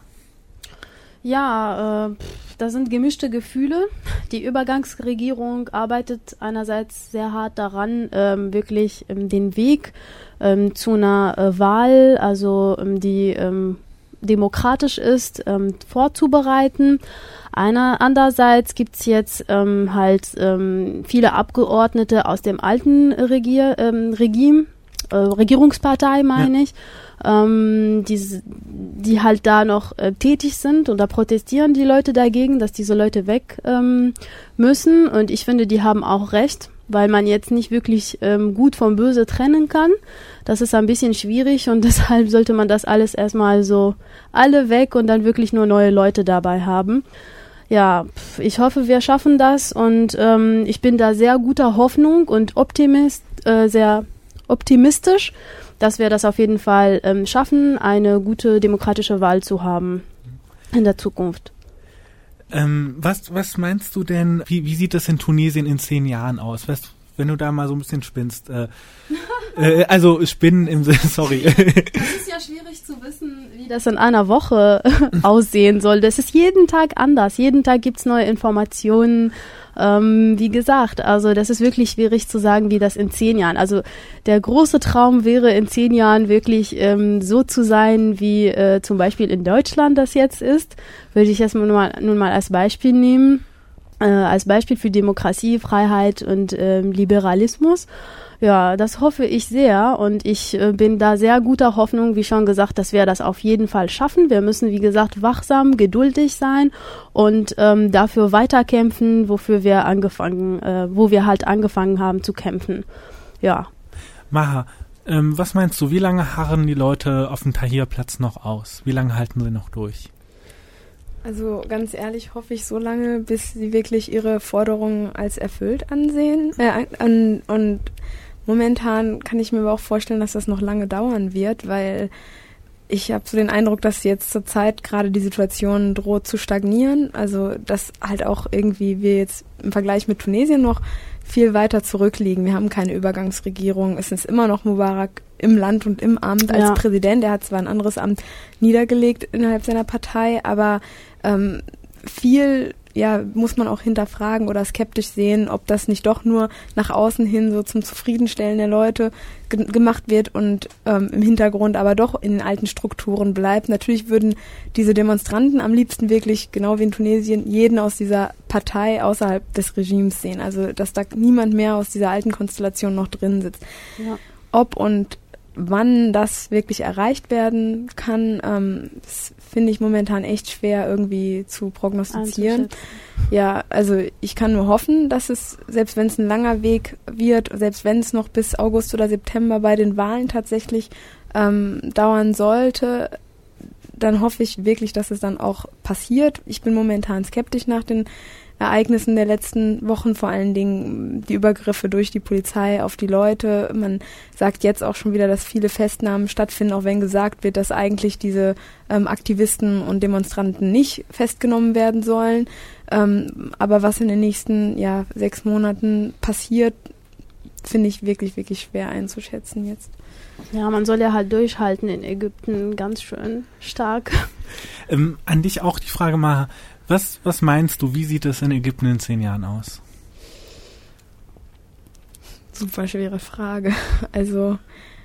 Ja, da sind gemischte Gefühle. Die Übergangsregierung arbeitet einerseits sehr hart daran, wirklich den Weg zu einer Wahl, also die demokratisch ist, vorzubereiten. Andererseits gibt's jetzt viele Abgeordnete aus dem alten Regierungspartei, meine ich, die halt da noch tätig sind, und da protestieren die Leute dagegen, dass diese Leute weg müssen, und ich finde, die haben auch recht, weil man jetzt nicht wirklich gut vom Böse trennen kann. Das ist ein bisschen schwierig, und deshalb sollte man das alles erstmal so alle weg und dann wirklich nur neue Leute dabei haben. Ja, ich hoffe, wir schaffen das, und ich bin da sehr guter Hoffnung und sehr optimistisch, dass wir das auf jeden Fall schaffen, eine gute demokratische Wahl zu haben in der Zukunft. Was meinst du denn, wie sieht das in Tunesien in 10 Jahren aus? Wenn du da mal so ein bisschen spinnst. Also spinnen im Sinne, sorry. Es ist ja schwierig zu wissen, wie das in einer Woche aussehen soll. Das ist jeden Tag anders. Jeden Tag gibt's neue Informationen. Wie gesagt, also das ist wirklich schwierig zu sagen, wie das in 10 Jahren. Also der große Traum wäre, in 10 Jahren wirklich so zu sein, wie zum Beispiel in Deutschland das jetzt ist. Würde ich das nun mal als Beispiel nehmen. Als Beispiel für Demokratie, Freiheit und Liberalismus. Ja, das hoffe ich sehr, und ich bin da sehr guter Hoffnung, wie schon gesagt, dass wir das auf jeden Fall schaffen. Wir müssen, wie gesagt, wachsam, geduldig sein und dafür weiterkämpfen, wo wir halt angefangen haben zu kämpfen. Ja. Maha, was meinst du, wie lange harren die Leute auf dem Tahrirplatz noch aus? Wie lange halten sie noch durch? Also ganz ehrlich hoffe ich so lange, bis sie wirklich ihre Forderungen als erfüllt ansehen. Und momentan kann ich mir aber auch vorstellen, dass das noch lange dauern wird, weil ich habe so den Eindruck, dass jetzt zur Zeit gerade die Situation droht zu stagnieren. Also dass halt auch irgendwie wir jetzt im Vergleich mit Tunesien noch viel weiter zurückliegen. Wir haben keine Übergangsregierung. Es ist immer noch Mubarak im Land und im Amt als Präsident. Er hat zwar ein anderes Amt niedergelegt innerhalb seiner Partei, aber viel muss man auch hinterfragen oder skeptisch sehen, ob das nicht doch nur nach außen hin so zum Zufriedenstellen der Leute gemacht wird und im Hintergrund aber doch in den alten Strukturen bleibt. Natürlich würden diese Demonstranten am liebsten wirklich, genau wie in Tunesien, jeden aus dieser Partei außerhalb des Regimes sehen. Also, dass da niemand mehr aus dieser alten Konstellation noch drin sitzt. Ja. Ob und wann das wirklich erreicht werden kann, das finde ich momentan echt schwer irgendwie zu prognostizieren. Ja, also ich kann nur hoffen, dass es, selbst wenn es ein langer Weg wird, selbst wenn es noch bis August oder September bei den Wahlen tatsächlich dauern sollte, dann hoffe ich wirklich, dass es dann auch passiert. Ich bin momentan skeptisch nach den Ereignissen der letzten Wochen, vor allen Dingen die Übergriffe durch die Polizei auf die Leute. Man sagt jetzt auch schon wieder, dass viele Festnahmen stattfinden, auch wenn gesagt wird, dass eigentlich diese Aktivisten und Demonstranten nicht festgenommen werden sollen. Aber was in den nächsten 6 Monaten passiert, finde ich wirklich, wirklich schwer einzuschätzen jetzt. Ja, man soll ja halt durchhalten in Ägypten, ganz schön stark. An dich auch die Frage, Maha. Was meinst du, wie sieht es in Ägypten in 10 Jahren aus? Super schwere Frage. Also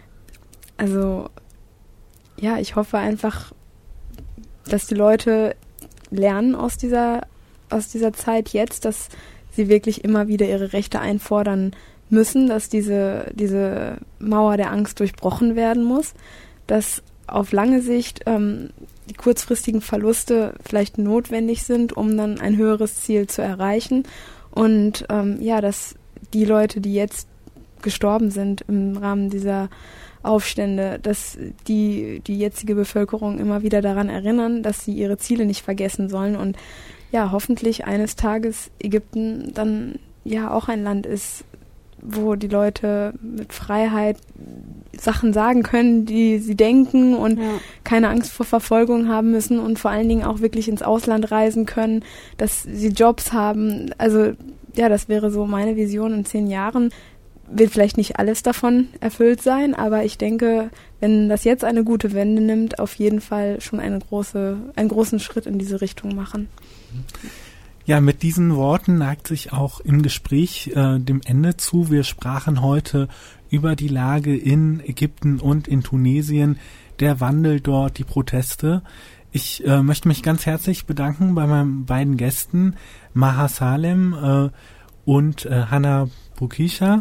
ja, ich hoffe einfach, dass die Leute lernen aus dieser Zeit jetzt, dass sie wirklich immer wieder ihre Rechte einfordern müssen, dass diese Mauer der Angst durchbrochen werden muss, dass auf lange Sicht die kurzfristigen Verluste vielleicht notwendig sind, um dann ein höheres Ziel zu erreichen. Und dass die Leute, die jetzt gestorben sind im Rahmen dieser Aufstände, dass die jetzige Bevölkerung immer wieder daran erinnern, dass sie ihre Ziele nicht vergessen sollen und ja, hoffentlich eines Tages Ägypten dann ja auch ein Land ist, wo die Leute mit Freiheit Sachen sagen können, die sie denken und keine Angst vor Verfolgung haben müssen und vor allen Dingen auch wirklich ins Ausland reisen können, dass sie Jobs haben. Also ja, das wäre so meine Vision in 10 Jahren. Wird vielleicht nicht alles davon erfüllt sein, aber ich denke, wenn das jetzt eine gute Wende nimmt, auf jeden Fall schon einen großen Schritt in diese Richtung machen. Ja, mit diesen Worten neigt sich auch im Gespräch dem Ende zu. Wir sprachen heute über die Lage in Ägypten und in Tunesien, der Wandel dort, die Proteste. Ich möchte mich ganz herzlich bedanken bei meinen beiden Gästen, Maha Salem und Hanna Bukisha.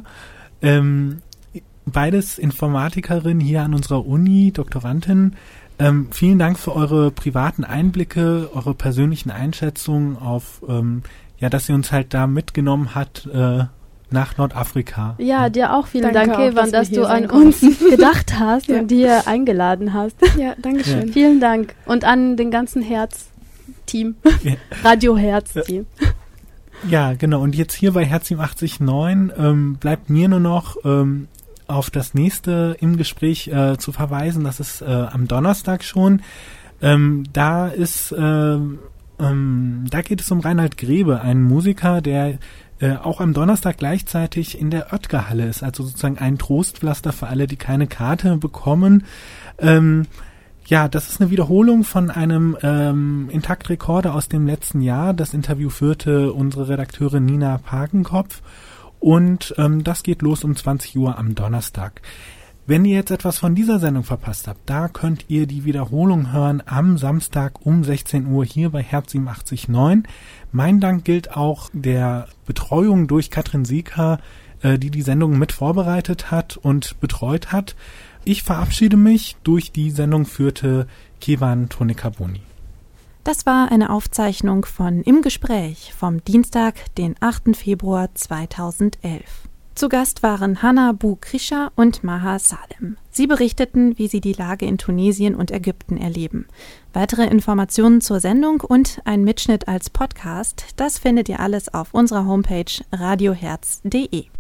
Beides Informatikerin hier an unserer Uni, Doktorandin. Vielen Dank für eure privaten Einblicke, eure persönlichen Einschätzungen auf, dass ihr uns halt da mitgenommen hat nach Nordafrika. Ja, dir auch vielen Dank, auch, Evan, dass du an uns uns gedacht hast und dir eingeladen hast. Ja, danke schön. Vielen Dank. Und an den ganzen Herz-Team, Radio-Herz-Team. Ja, genau. Und jetzt hier bei Herz 87.9 bleibt mir nur noch auf das nächste im Gespräch zu verweisen. Das ist am Donnerstag schon. Da geht es um Reinhard Grebe, einen Musiker, der auch am Donnerstag gleichzeitig in der Oetker-Halle ist. Also sozusagen ein Trostpflaster für alle, die keine Karte bekommen. Das ist eine Wiederholung von einem Intakt-Rekorder aus dem letzten Jahr. Das Interview führte unsere Redakteurin Nina Pagenkopf. Und das geht los um 20 Uhr am Donnerstag. Wenn ihr jetzt etwas von dieser Sendung verpasst habt, da könnt ihr die Wiederholung hören am Samstag um 16 Uhr hier bei Herz 87.9. Mein Dank gilt auch der Betreuung durch Katrin Sieker, die Sendung mit vorbereitet hat und betreut hat. Ich verabschiede mich. Durch die Sendung führte Kevan Tonekaboni. Das war eine Aufzeichnung von Im Gespräch vom Dienstag, den 8. Februar 2011. Zu Gast waren Hanna Bukisha und Maha Salem. Sie berichteten, wie sie die Lage in Tunesien und Ägypten erleben. Weitere Informationen zur Sendung und ein Mitschnitt als Podcast, das findet ihr alles auf unserer Homepage radioherz.de.